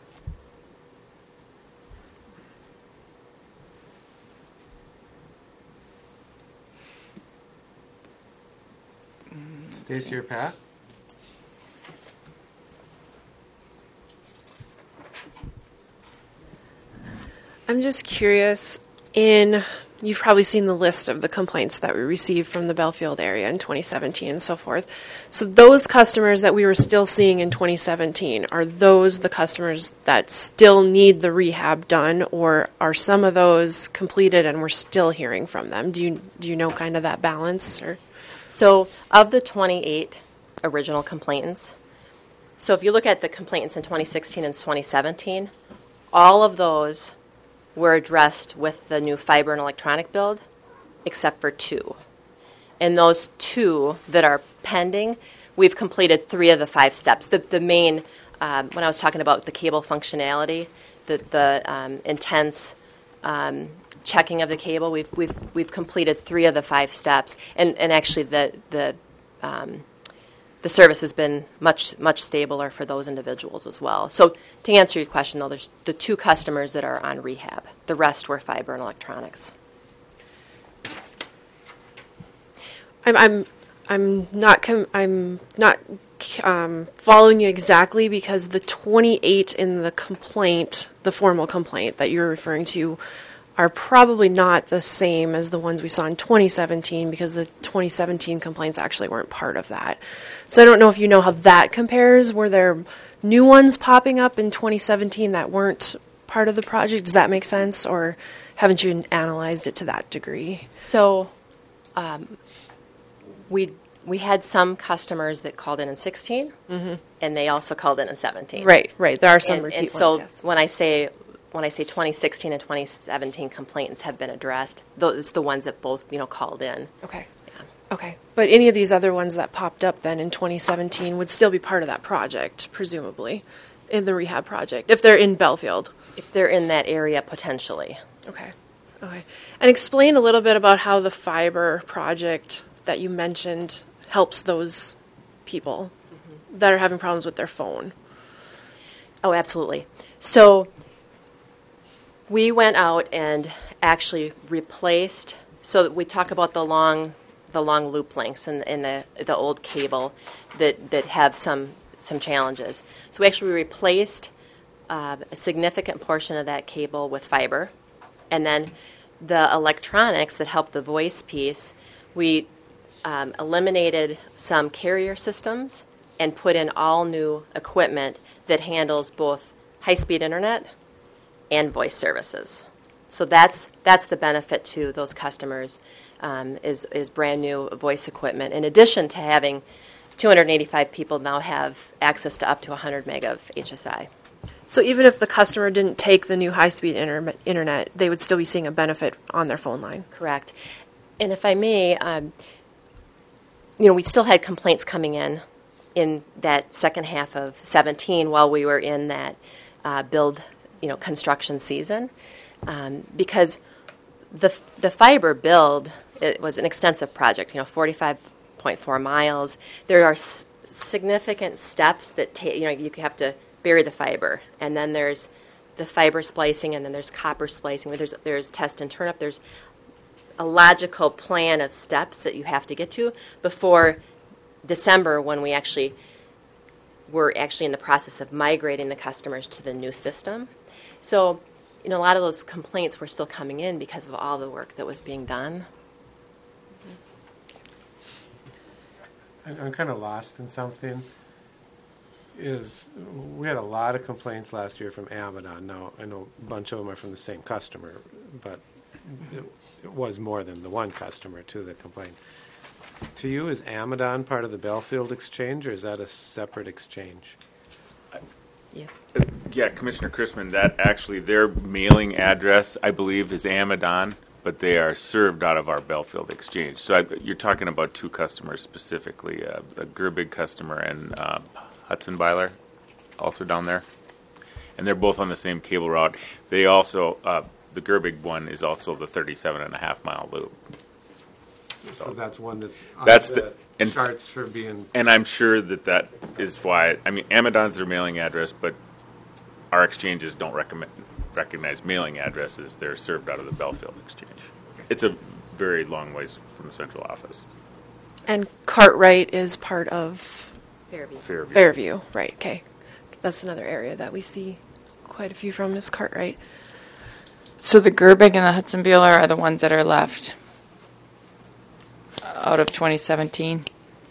Stacy or Pat? I'm just curious, in you've probably seen the list of the complaints that we received from the Belfield area in twenty seventeen and so forth. So those customers that we were still seeing in twenty seventeen, are those the customers that still need the rehab done, or are some of those completed and we're still hearing from them? Do you do you know kind of that balance? Or So of the twenty-eight original complainants, so if you look at the complainants in twenty sixteen and twenty seventeen, all of those were addressed with the new fiber and electronic build, except for two. And those two that are pending, we've completed three of the five steps. The, the main, um, when I was talking about the cable functionality, the, the um, intense um, checking of the cable, we've we've we've completed three of the five steps, and and actually the the um, the service has been much much stabler for those individuals as well. So to answer your question, though, there's the two customers that are on rehab. The rest were fiber and electronics. I'm I'm I'm not com- I'm not um, following you exactly, because the twenty-eight in the complaint, the formal complaint that you're referring to, are probably not the same as the ones we saw in twenty seventeen, because the twenty seventeen complaints actually weren't part of that. So I don't know if you know how that compares. Were there new ones popping up in twenty seventeen that weren't part of the project? Does that make sense? Or haven't you analyzed it to that degree? So um, we we had some customers that called in in sixteen, mm-hmm. and they also called in in seventeen. Right, right. There are some and, repeat and so ones, yes. when I say when I say twenty sixteen and twenty seventeen complaints have been addressed, those the ones that both you know called in. Okay. Yeah. Okay. But any of these other ones that popped up then in twenty seventeen would still be part of that project, presumably, in the rehab project, if they're in Belfield. If they're in that area, potentially. Okay. Okay. And explain a little bit about how the fiber project that you mentioned helps those people mm-hmm. that are having problems with their phone. Oh, absolutely. So we went out and actually replaced, so we talk about the long the long loop links and, and the the old cable that, that have some some challenges. So we actually replaced uh, a significant portion of that cable with fiber. And then the electronics that help the voice piece, we um, eliminated some carrier systems and put in all new equipment that handles both high-speed internet and voice services. So that's that's the benefit to those customers um, is is brand new voice equipment. In addition to having two hundred eighty-five people now have access to up to one hundred meg of H S I. So even if the customer didn't take the new high-speed inter- internet, they would still be seeing a benefit on their phone line. Correct. And if I may, um, you know, we still had complaints coming in in that second half of seventeen while we were in that uh, build, you know, construction season, um, because the the fiber build, it was an extensive project. You know, forty-five point four miles. There are s- significant steps that take. You know, you have to bury the fiber, and then there's the fiber splicing, and then there's copper splicing. There's there's test and turn up. There's a logical plan of steps that you have to get to before December, when we actually were actually in the process of migrating the customers to the new system. So, you know, a lot of those complaints were still coming in because of all the work that was being done. I'm kind of lost in something. Is we had a lot of complaints last year from Amadon. Now, I know a bunch of them are from the same customer, but it, it was more than the one customer, too, that complained. To you, is Amadon part of the Belfield exchange, or is that a separate exchange? Yeah. Uh, yeah, Commissioner Chrisman, that actually, their mailing address, I believe, is Amadon, but they are served out of our Belfield exchange. So I, you're talking about two customers specifically, uh, a Gerbig customer and uh, Hudson Byler, also down there. And they're both on the same cable route. They also, uh, the Gerbig one is also the thirty-seven and a half mile loop. So, so that's one that's on that's the, the and, charts for being... And I'm sure that that is why, I mean, Amadon's their mailing address, but our exchanges don't recommend, recognize mailing addresses. They're served out of the Belfield exchange. It's a very long ways from the central office. And Cartwright is part of Fairview. Fairview. Fairview, right, okay. That's another area that we see quite a few from, is Cartwright. So the Gerbig and the Hudson Bueller are the ones that are left out of twenty seventeen?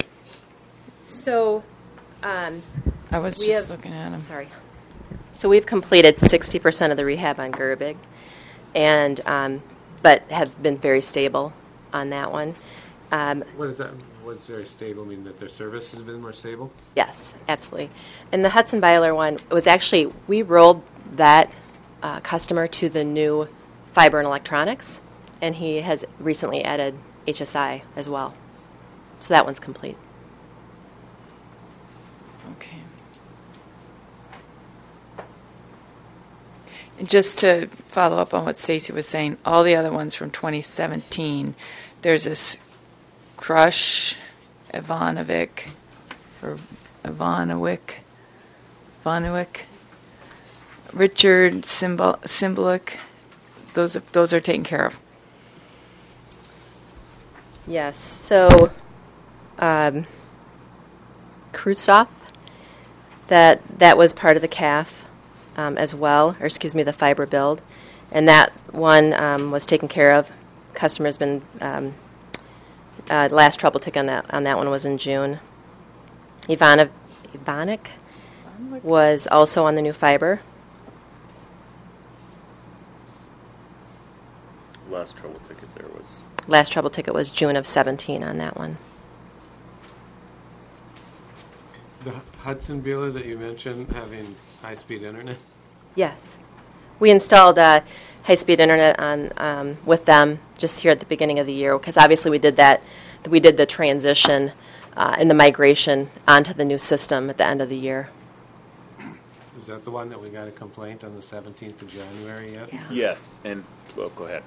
So, um, I was we just have, looking at them. Sorry. So we've completed sixty percent of the rehab on Gerbig, and um, but have been very stable on that one. Um, what is that? What's very stable mean? That their service has been more stable? Yes, absolutely. And the Hudson Byler one was actually, we rolled that uh, customer to the new fiber and electronics, and he has recently added H S I as well. So that one's complete. Okay. And just to follow up on what Stacy was saying, all the other ones from twenty seventeen, there's this Crush, Ivanovic, or Ivanovic, Ivanovic, Richard Symbolic. Those are, those are taken care of. Yes. So, um, Krutzoff, that that was part of the C A F um, as well, or excuse me, the fiber build, and that one um, was taken care of. Customer's been um, uh, last trouble tick on that on that one was in June. Ivana Ivanic was also on the new fiber. Last trouble ticket there was. Last trouble ticket was June of seventeen on that one. The Hudson Bueller that you mentioned having high-speed internet? Yes. We installed uh, high-speed internet on um, with them just here at the beginning of the year because obviously we did that. We did the transition uh, and the migration onto the new system at the end of the year. Is that the one that we got a complaint on the seventeenth of January yet? Yeah. Yes, and, well, go ahead.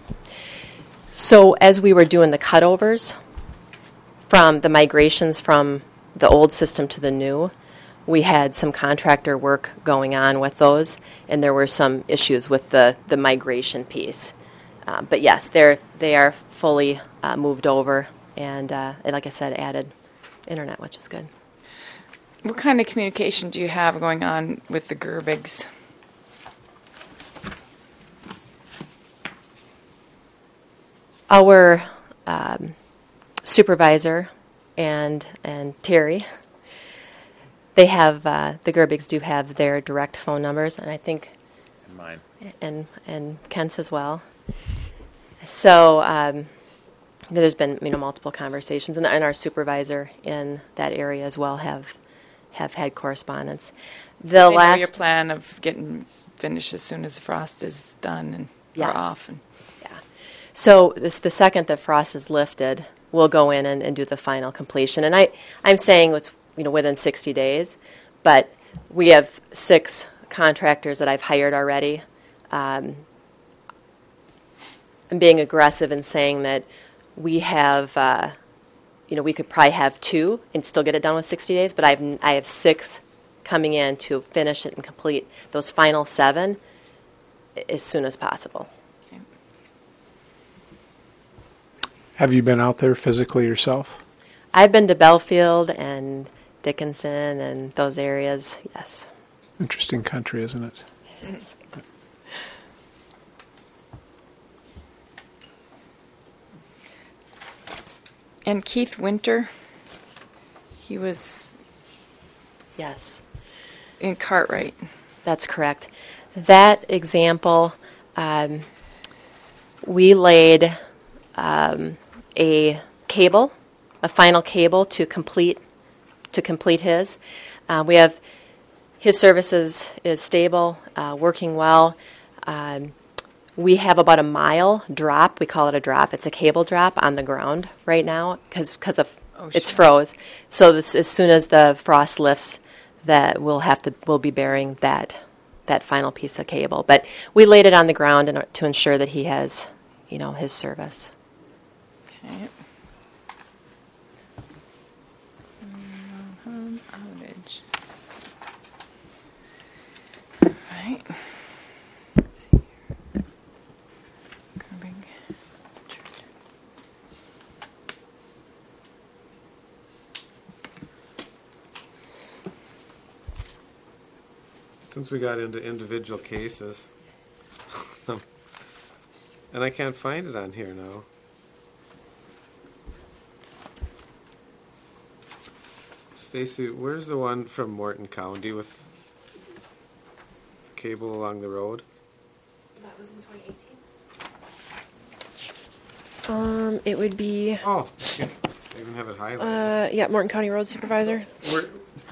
So as we were doing the cutovers from the migrations from the old system to the new, we had some contractor work going on with those, and there were some issues with the, the migration piece. Um, but yes, they're they are fully uh, moved over, and, uh, and like I said, added internet, which is good. What kind of communication do you have going on with the Gerbigs? Our um, supervisor and and Terry, they have uh, the Gerbigs do have their direct phone numbers, and I think And mine. and and Kent's as well. So um, there's been you know multiple conversations, and, and our supervisor in that area as well have have had correspondence. The So they know last your plan of getting finished as soon as the frost is done and Yes. or off. And So this, the second that frost is lifted, we'll go in and, and do the final completion. And I, I'm saying it's you know within sixty days, but we have six contractors that I've hired already. Um, I'm being aggressive in saying that we have, uh, you know, we could probably have two and still get it done with sixty days, but I've I have six coming in to finish it and complete those final seven as soon as possible. Have you been out there physically yourself? I've been to Belfield and Dickinson and those areas, yes. Interesting country, isn't it? Yes. And Keith Winter, he was Yes. in Cartwright. That's correct. That example, um, we laid um, a cable, a final cable to complete to complete his. Uh, we have his services is stable, uh, working well. Um, we have about a mile drop. We call it a drop. It's a cable drop on the ground right now because because of Oh, it's sure. froze. So this, as soon as the frost lifts, that we'll have to we'll be burying that that final piece of cable. But we laid it on the ground in, to ensure that he has, you know, his service. Okay. Home outage. All right. Let's see here. Curbing. Since we got into individual cases, and I can't find it on here now. Stacy, where's the one from Morton County with cable along the road? That was in twenty eighteen. Um, it would be, Oh, okay. I even have it highlighted. uh, yeah, Morton County Road Supervisor. Where,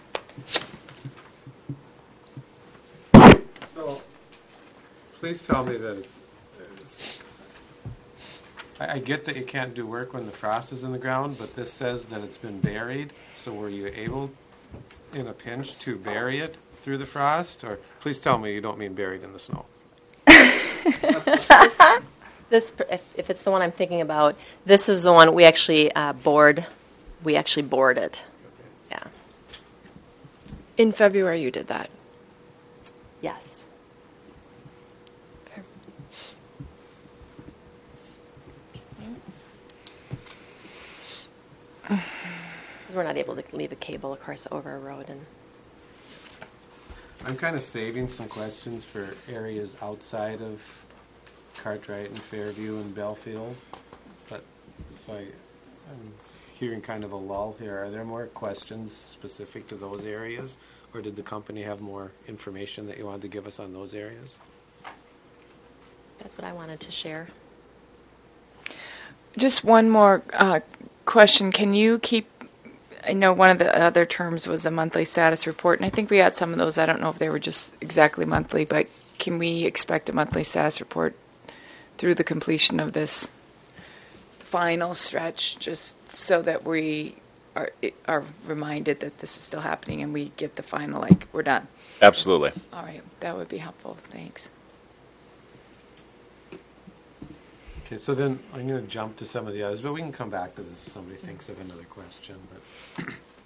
so, please tell me that it's, it's I, I get that you can't do work when the frost is in the ground, but this says that it's been buried. So were you able, in a pinch, to bury it through the frost? Or please tell me you don't mean buried in the snow. This, if, if it's the one I'm thinking about, this is the one we actually uh, bored. We actually bored it. Yeah. In February, you did that. Yes. Okay. 'Cause we're not able to leave a cable, of course, over a road. And I'm kind of saving some questions for areas outside of Cartwright and Fairview and Belfield. But so I, I'm hearing kind of a lull here. Are there more questions specific to those areas, or did the company have more information that you wanted to give us on those areas? That's what I wanted to share. Just one more uh, question. Can you keep, I know one of the other terms was a monthly status report, and I think we had some of those. I don't know if they were just exactly monthly, but can we expect a monthly status report through the completion of this final stretch, just so that we are are reminded that this is still happening and we get the final, like, we're done? Absolutely. All right, that would be helpful. Thanks. Okay, so then I'm going to jump to some of the others, but we can come back to this if somebody thinks of another question. But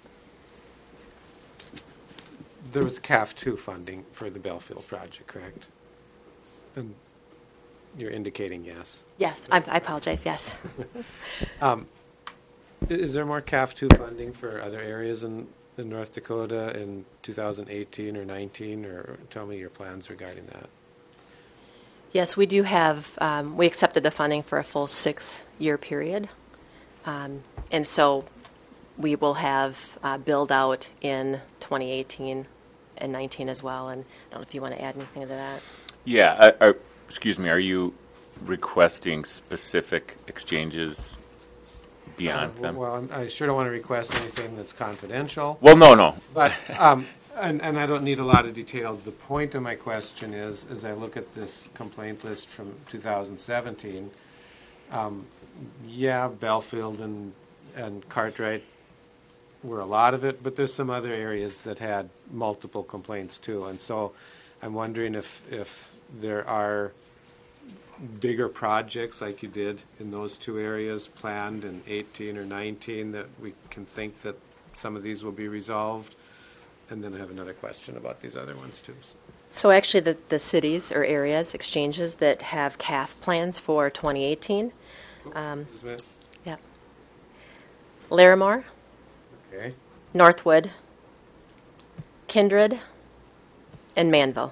there was C A F two funding for the Belfield project, correct? And you're indicating yes. Yes, I, I apologize, yes. um, is there more C A F two funding for other areas in, in North Dakota in two thousand eighteen or nineteen, or tell me your plans regarding that? Yes, we do have, um, we accepted the funding for a full six-year period. Um, and so we will have uh, build out in twenty eighteen and nineteen as well. And I don't know if you want to add anything to that. Yeah, I, I, excuse me, are you requesting specific exchanges beyond uh, them? Well, I'm, I sure don't want to request anything that's confidential. Well, no, no. But, um, and, and I don't need a lot of details. The point of my question is, as I look at this complaint list from two thousand seventeen, um, yeah, Belfield and, and Cartwright were a lot of it, but there's some other areas that had multiple complaints too. And so I'm wondering if, if there are bigger projects like you did in those two areas planned in eighteen or nineteen that we can think that some of these will be resolved. And then I have another question about these other ones too. So actually the, the cities or areas, exchanges that have C A F plans for twenty eighteen. Um, yeah. Larimore. Okay. Northwood. Kindred. And Manville.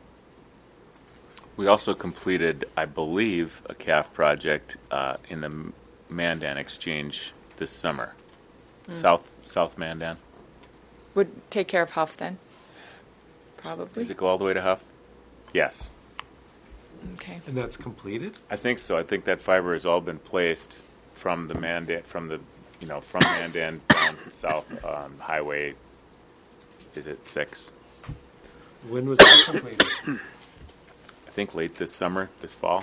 We also completed, I believe, a C A F project uh, in the Mandan Exchange this summer. Mm. South South Mandan. Would take care of Huff then? Probably. Does it go all the way to Huff? Yes. Okay. And that's completed? I think so. I think that fiber has all been placed from the Mandan, from the, you know, from Mandan down to South um, Highway. Is it six? When was that completed? I think late this summer, this fall.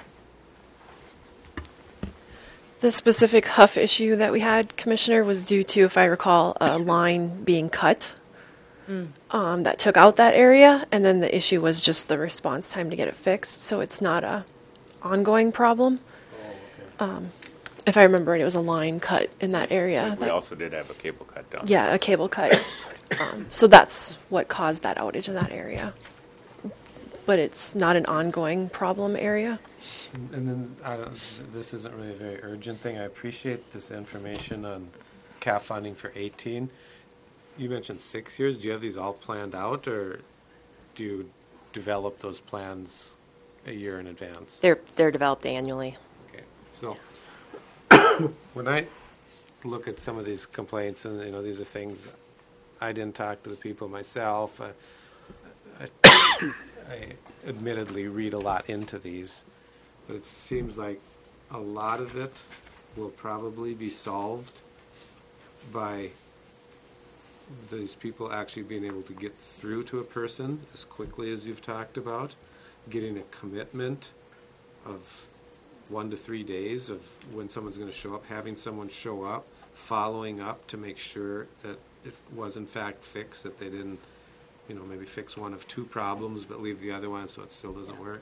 The specific Huff issue that we had, Commissioner, was due to, if I recall, a line being cut mm. um, that took out that area, and then the issue was just the response time to get it fixed. So it's not a ongoing problem. Oh, okay. Um, if I remember right, it was a line cut in that area. We that, also did have a cable cut down. Yeah, a cable cut. um, so that's what caused that outage in that area. But it's not an ongoing problem area. And then, I don't, this isn't really a very urgent thing. I appreciate this information on C A F funding for eighteen. You mentioned six years. Do you have these all planned out, or do you develop those plans a year in advance? They're they're developed annually. Okay. So when I look at some of these complaints, and you know, these are things I didn't talk to the people myself. I, I, I admittedly read a lot into these. But it seems like a lot of it will probably be solved by these people actually being able to get through to a person as quickly as you've talked about, getting a commitment of one to three days of when someone's going to show up, having someone show up, following up to make sure that it was in fact fixed, that they didn't, you know, maybe fix one of two problems but leave the other one so it still doesn't work.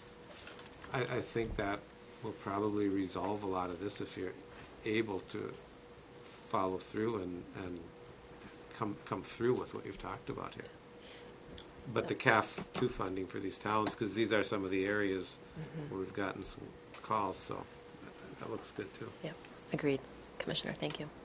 I, I think that will probably resolve a lot of this if you're able to follow through and, and come come through with what you've talked about here. But the C A F two funding for these towns, because these are some of the areas mm-hmm. where we've gotten some calls, so that looks good too. Yeah, agreed. Commissioner, thank you.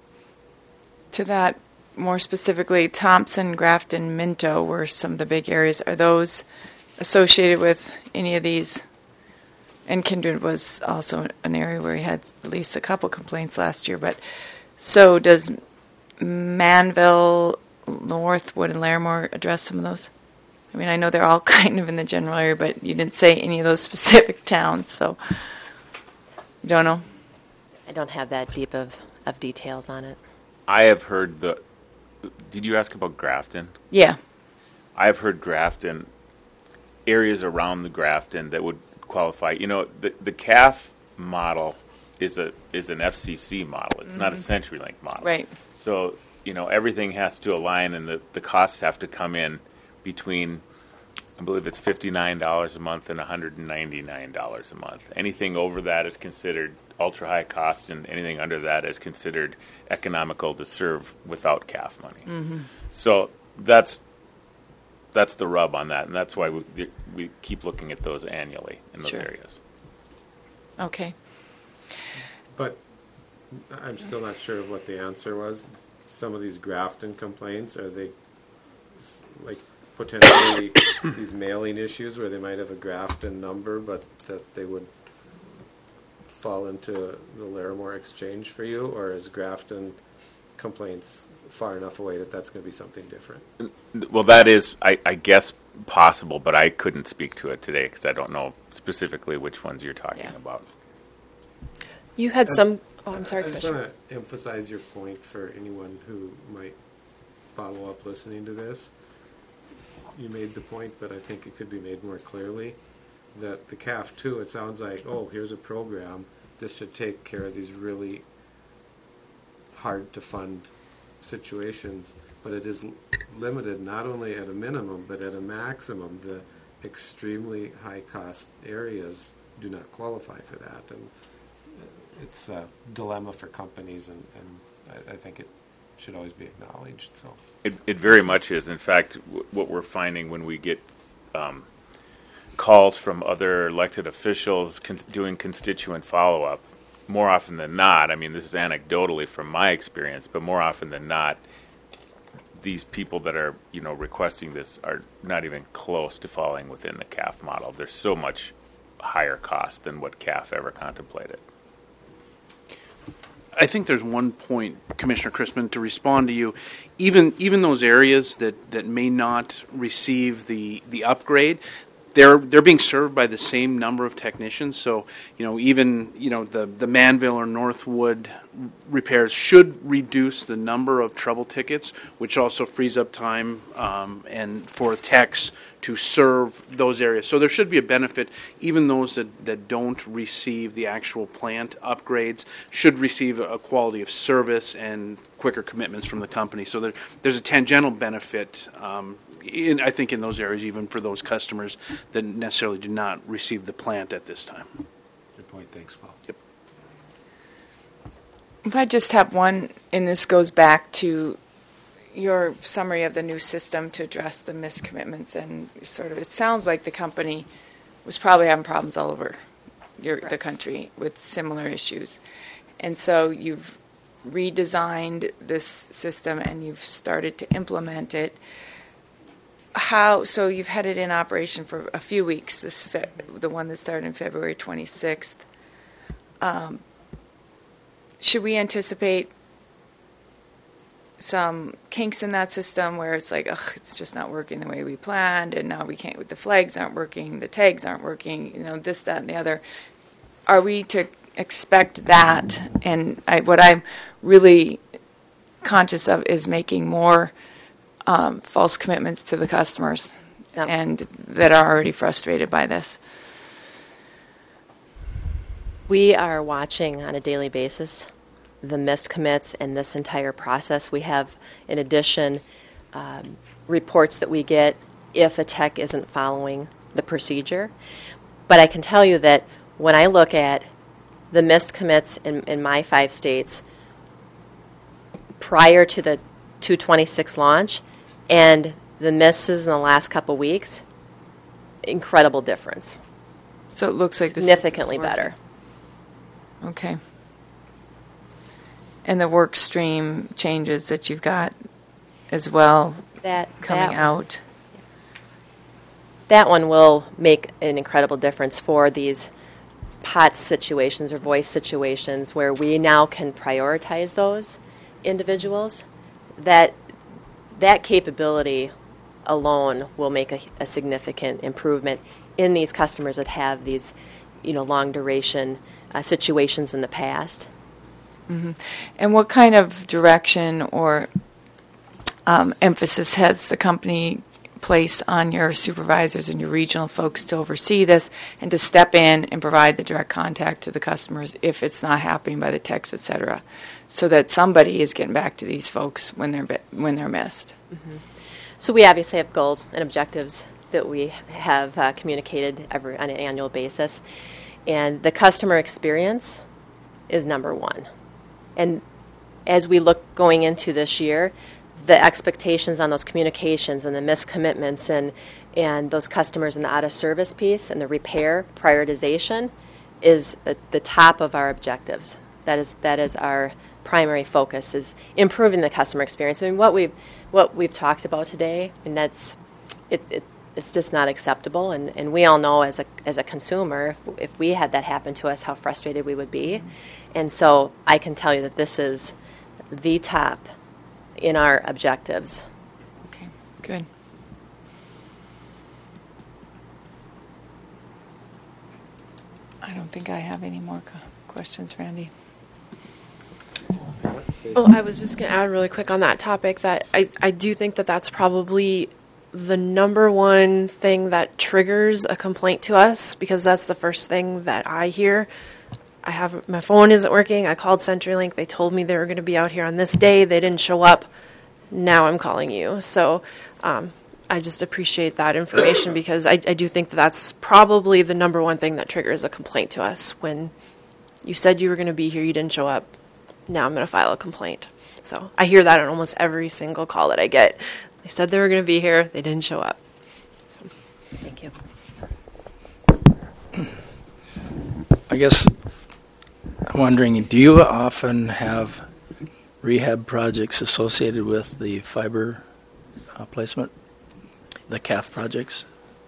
To that, more specifically, Thompson, Grafton, Minto were some of the big areas. Are those associated with any of these and Kindred was also an area where we had at least a couple complaints last year. But so does Manville, Northwood, and Larimore address some of those? I mean, I know they're all kind of in the general area, but you didn't say any of those specific towns, so you don't know? I don't have that deep of, of details on it. I have heard the. Did you ask about Grafton? Yeah. I've heard Grafton, areas around the Grafton that would qualify. You know, the the C A F model is a is an F C C model. It's mm-hmm. not a CenturyLink model. Right. So, you know, everything has to align, and the, the costs have to come in between, I believe it's fifty-nine dollars a month and one hundred ninety-nine dollars a month. Anything over that is considered ultra high cost, and anything under that is considered economical to serve without C A F money. Mm-hmm. So that's that's the rub on that, and that's why we, we keep looking at those annually in those sure. areas. Okay. But I'm still not sure what the answer was. Some of these Grafton complaints, are they s- like potentially these mailing issues where they might have a Grafton number, but that they would fall into the Larimore exchange for you, or is Grafton complaints far enough away that that's going to be something different? Well, that is, I, I guess, possible, but I couldn't speak to it today because I don't know specifically which ones you're talking Yeah. about. You had And some. Oh, I'm sorry, I just Commissioner. want to emphasize your point for anyone who might follow up listening to this. You made the point, but I think it could be made more clearly, that the C A F too, it sounds like, oh, here's a program, this should take care of these really hard to fund situations, but it is l- limited not only at a minimum, but at a maximum. The extremely high cost areas do not qualify for that, and it's a dilemma for companies, and, and I, I think it should always be acknowledged. So It, it very much is. In fact, w- what we're finding when we get um, calls from other elected officials con- doing constituent follow-up, more often than not, I mean, this is anecdotally from my experience, but more often than not, these people that are, you know, requesting this are not even close to falling within the C A F model. There's so much higher cost than what C A F ever contemplated. I think there's one point, Commissioner Chrisman, to respond to you. Even even those areas that, that may not receive the, the upgrade, they're they're being served by the same number of technicians. So, you know, even, you know, the, the Manville or Northwood repairs should reduce the number of trouble tickets, which also frees up time um, and for techs to serve those areas. So there should be a benefit. Even those that, that don't receive the actual plant upgrades should receive a quality of service and quicker commitments from the company. So there, there's a tangential benefit, um, in, I think, in those areas, even for those customers that necessarily do not receive the plant at this time. good point. Thanks, Paul. Yep. If I just have one, and this goes back to your summary of the new system to address the missed commitments, and sort of, it sounds like the company was probably having problems all over your, the country with similar issues. And so you've redesigned this system and you've started to implement it. How, so you've had it in operation for a few weeks, this fe- the one that started in February twenty-sixth. Um, should we anticipate some kinks in that system where it's like, ugh, it's just not working the way we planned, and now we can't, the flags aren't working, the tags aren't working, you know, this, that, and the other. Are we to expect that? And I, what I'm really conscious of is making more um, false commitments to the customers Yep. and that are already frustrated by this. We are watching on a daily basis the missed commits and this entire process. We have, in addition, um, reports that we get if a tech isn't following the procedure. But I can tell you that when I look at the missed commits in, in my five states prior to the two twenty-six launch and the misses in the last couple weeks, incredible difference. So it looks like the significantly system's better. working. Okay. And the work stream changes that you've got as well That coming that, out. That one will make an incredible difference for these P O T S situations or voice situations where we now can prioritize those individuals, that that capability alone will make a, a significant improvement in these customers that have these, you know, long duration uh, situations in the past. Mm-hmm. And what kind of direction or um, emphasis has the company placed on your supervisors and your regional folks to oversee this and to step in and provide the direct contact to the customers if it's not happening by the text, et cetera, so that somebody is getting back to these folks when they're bi- when they're missed? Mm-hmm. So we obviously have goals and objectives that we have uh, communicated every on an annual basis, and the customer experience is number one. And as we look going into this year, the expectations on those communications and the missed commitments and and those customers in the out of service piece and the repair prioritization is at the top of our objectives. That is that is our primary focus, is improving the customer experience. I mean, what we've what we've talked about today, and that's it, it it's just not acceptable. And, and we all know as a as a consumer, if, if we had that happen to us, how frustrated we would be. Mm-hmm. And so I can tell you that this is the top in our objectives. Okay, good. I don't think I have any more co- questions, Randy. Oh, I was just going to add really quick on that topic that I, I do think that that's probably the number one thing that triggers a complaint to us, because that's the first thing that I hear. I have my phone isn't working. I called CenturyLink. They told me they were going to be out here on this day. They didn't show up. Now I'm calling you. So um, I just appreciate that information, because I, I do think that that's probably the number one thing that triggers a complaint to us. When you said you were going to be here, you didn't show up. Now I'm going to file a complaint. So I hear that on almost every single call that I get. They said they were going to be here. They didn't show up. So, thank you. I guess I'm wondering, do you often have rehab projects associated with the fiber uh, placement, the C A F projects?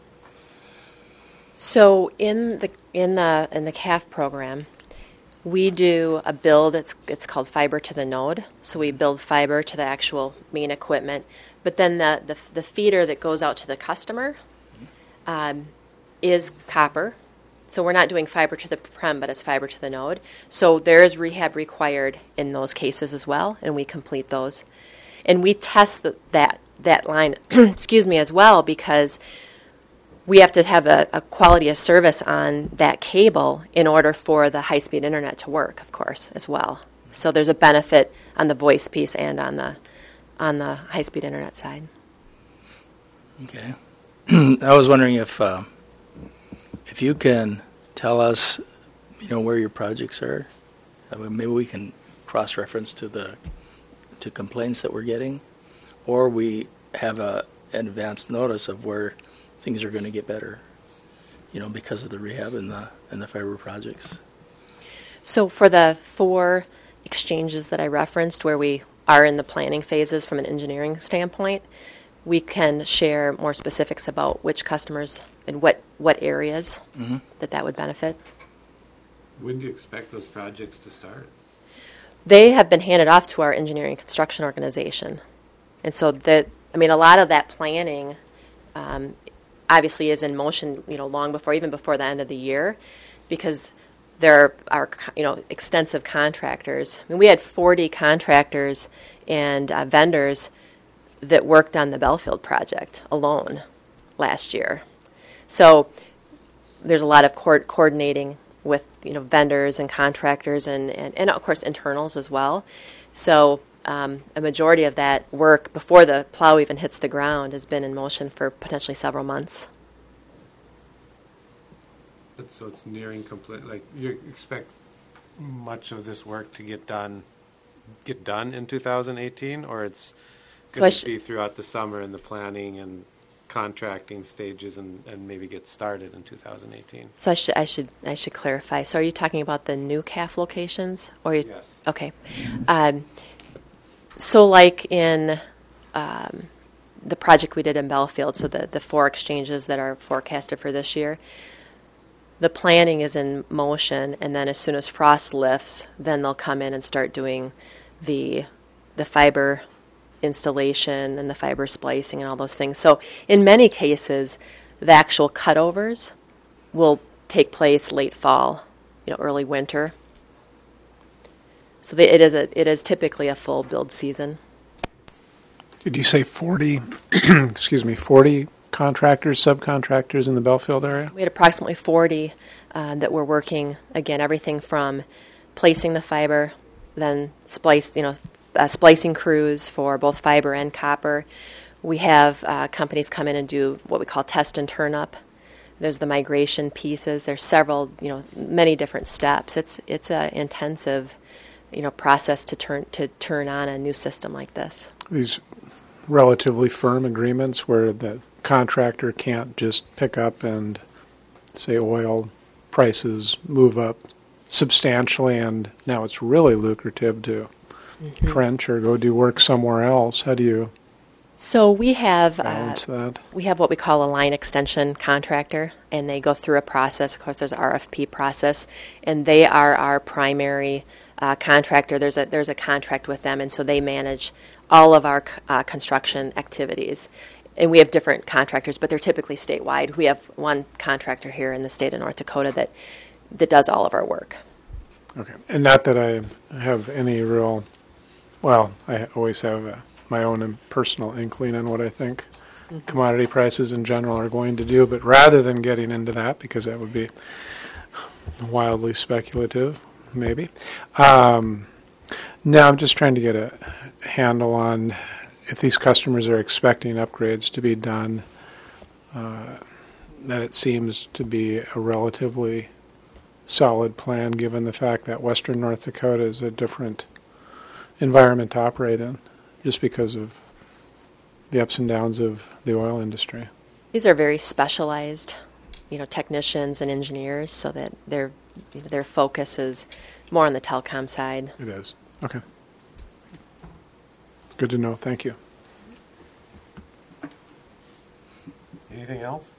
So in the in the in the C A F program, we do a build. It's it's called fiber to the node. So we build fiber to the actual main equipment, but then the the, the feeder that goes out to the customer um, is copper. So we're not doing fiber to the prem, but it's fiber to the node. So there is rehab required in those cases as well, and we complete those. And we test the, that that line, excuse me, as well, because we have to have a, a quality of service on that cable in order for the high-speed internet to work, of course, as well. So there's a benefit on the voice piece and on the on the high-speed internet side. Okay. I was wondering if uh, if you can tell us, you know, where your projects are. I mean, maybe we can cross-reference to the to complaints that we're getting, or we have a an advanced notice of where things are going to get better, you know, because of the rehab and the and the fiber projects. So for the four exchanges that I referenced, where we are in the planning phases from an engineering standpoint, we can share more specifics about which customers and what, what areas mm-hmm. that that would benefit. When do you expect those projects to start? They have been handed off to our engineering construction organization. And so that, I mean, a lot of that planning um, obviously is in motion, you know, long before, even before the end of the year, because there are, you know, extensive contractors. I mean, we had forty contractors and uh, vendors that worked on the Belfield project alone last year. So there's a lot of co- coordinating with, you know, vendors and contractors and, and, and of course internals as well. So um, a majority of that work before the plow even hits the ground has been in motion for potentially several months. But so it's nearing complete. Like, you expect much of this work to get done, get done in two thousand eighteen, or it's going to so sh- be throughout the summer in the planning and contracting stages, and, and maybe get started in two thousand eighteen. So I should I should I should clarify. So are you talking about the new C A F locations, or you, yes? Okay. Um, so like in um, the project we did in Belfield, so the the four exchanges that are forecasted for this year, the planning is in motion, and then as soon as frost lifts, then they'll come in and start doing the the fiber installation and the fiber splicing and all those things. So in many cases, the actual cutovers will take place late fall, you know, early winter. So they, it is a it is typically a full build season. Did you say forty, excuse me, forty contractors, subcontractors in the Belfield area? We had approximately forty uh, that were working, again, everything from placing the fiber, then splice, you know, uh, splicing crews for both fiber and copper. We have uh, companies come in and do what we call test and turn up. There's the migration pieces. There's several, you know, many different steps. It's it's an intensive, you know, process to turn to turn on a new system like this. These relatively firm agreements where the contractor can't just pick up and say oil prices move up substantially and now it's really lucrative to mm-hmm. trench or go do work somewhere else. How do you So we have balance uh, that? We have what we call a line extension contractor, and they go through a process. Of course, there's an R F P process, and they are our primary uh, contractor. There's a there's a contract with them, and so they manage all of our uh, construction activities. And we have different contractors, but they're typically statewide. We have one contractor here in the state of North Dakota that that does all of our work. Okay, and not that I have any real, well, I always have a my own personal inkling on what I think mm-hmm. commodity prices in general are going to do, but rather than getting into that, because that would be wildly speculative, maybe. Um, now I'm just trying to get a handle on if these customers are expecting upgrades to be done, uh, that it seems to be a relatively solid plan given the fact that Western North Dakota is a different environment to operate in, just because of the ups and downs of the oil industry. These are very specialized, you know, technicians and engineers, so that their you know, their focus is more on the telecom side. It is. Okay. Good to know. Thank you. Anything else?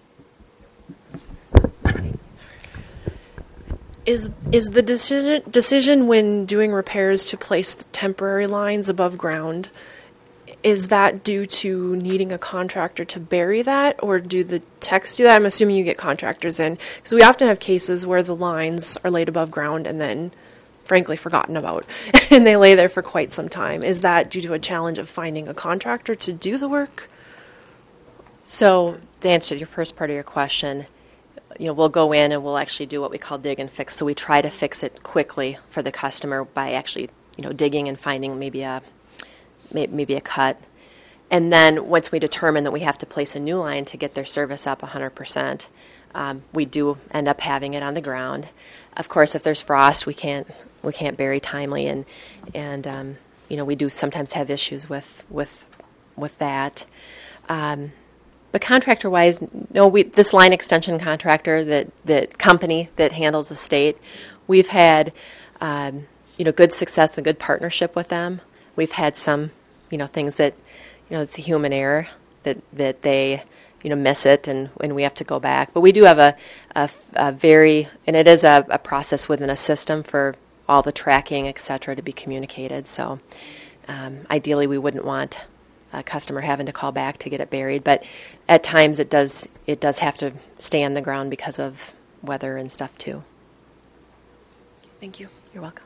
Is is the decision decision when doing repairs to place the temporary lines above ground, is that due to needing a contractor to bury that, or do the techs do that? I'm assuming you get contractors in, because we often have cases where the lines are laid above ground and then, frankly, forgotten about, and they lay there for quite some time. Is that due to a challenge of finding a contractor to do the work? So, to answer your first part of your question, you know, we'll go in and we'll actually do what we call dig and fix. So we try to fix it quickly for the customer by actually, you know, digging and finding maybe a maybe a cut. And then once we determine that we have to place a new line to get their service up one hundred percent, um, we do end up having it on the ground. Of course, if there's frost, we can't we can't bury timely, and and um, you know, we do sometimes have issues with with with that. Um, But contractor-wise, no, we, this line extension contractor, that, that company that handles the state, we've had, um, you know, good success and good partnership with them. We've had some, you know, things that, you know, it's a human error that, that they, you know, miss it and, and we have to go back. But we do have a, a, a very, and it is a, a process within a system for all the tracking, et cetera, to be communicated. So um, ideally we wouldn't want a customer having to call back to get it buried, but at times it does it does have to stay on the ground because of weather and stuff too. Thank you. You're welcome.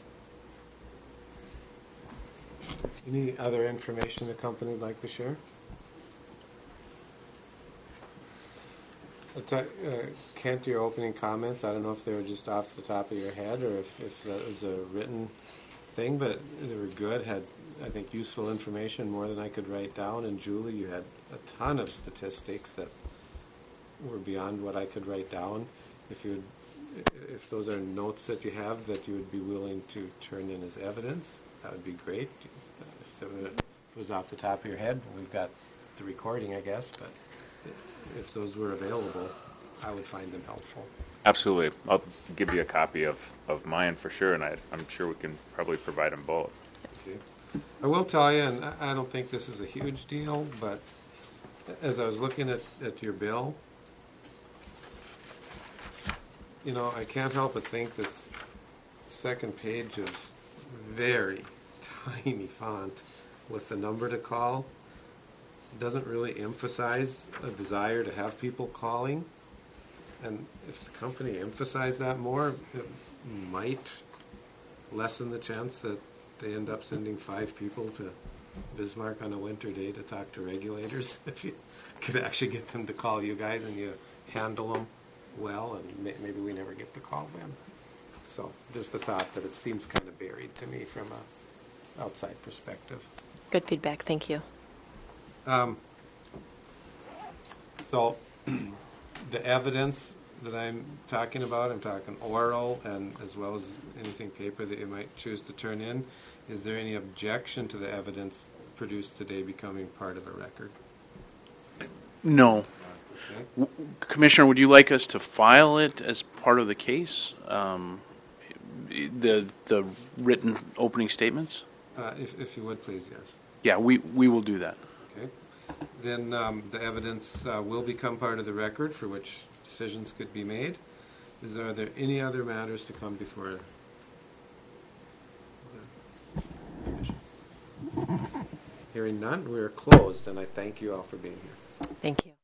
Any other information the company would like to share? Uh, Kent, your opening comments, I don't know if they were just off the top of your head or if, if that was a written thing, but they were good, had I think useful information, more than I could write down. And Julie, you had a ton of statistics that were beyond what I could write down. If you, if those are notes that you have that you would be willing to turn in as evidence, that would be great. If it, were, if it was off the top of your head, we've got the recording, I guess. But if those were available, I would find them helpful. Absolutely, I'll give you a copy of, of mine for sure, and I, I'm sure we can probably provide them both. Okay. I will tell you, and I don't think this is a huge deal, but as I was looking at, at your bill, you know, I can't help but think this second page of very tiny font with the number to call doesn't really emphasize a desire to have people calling. And if the company emphasized that more, it might lessen the chance that they end up sending five people to Bismarck on a winter day to talk to regulators. If you could actually get them to call you guys and you handle them well, and may, maybe we never get the call then. So just a thought that it seems kind of buried to me from a outside perspective. Good feedback. Thank you. Um, so the evidence that I'm talking about, I'm talking oral and as well as anything paper that you might choose to turn in. Is there any objection to the evidence produced today becoming part of a record? No. Okay. W- Commissioner, would you like us to file it as part of the case? Um, the the written opening statements? Uh, if, if you would, please, yes. Yeah, we, we will do that. Okay. Then um, the evidence uh, will become part of the record for which decisions could be made. Is there, are there any other matters to come before the commission? Hearing none, we are closed, and I thank you all for being here. Thank you.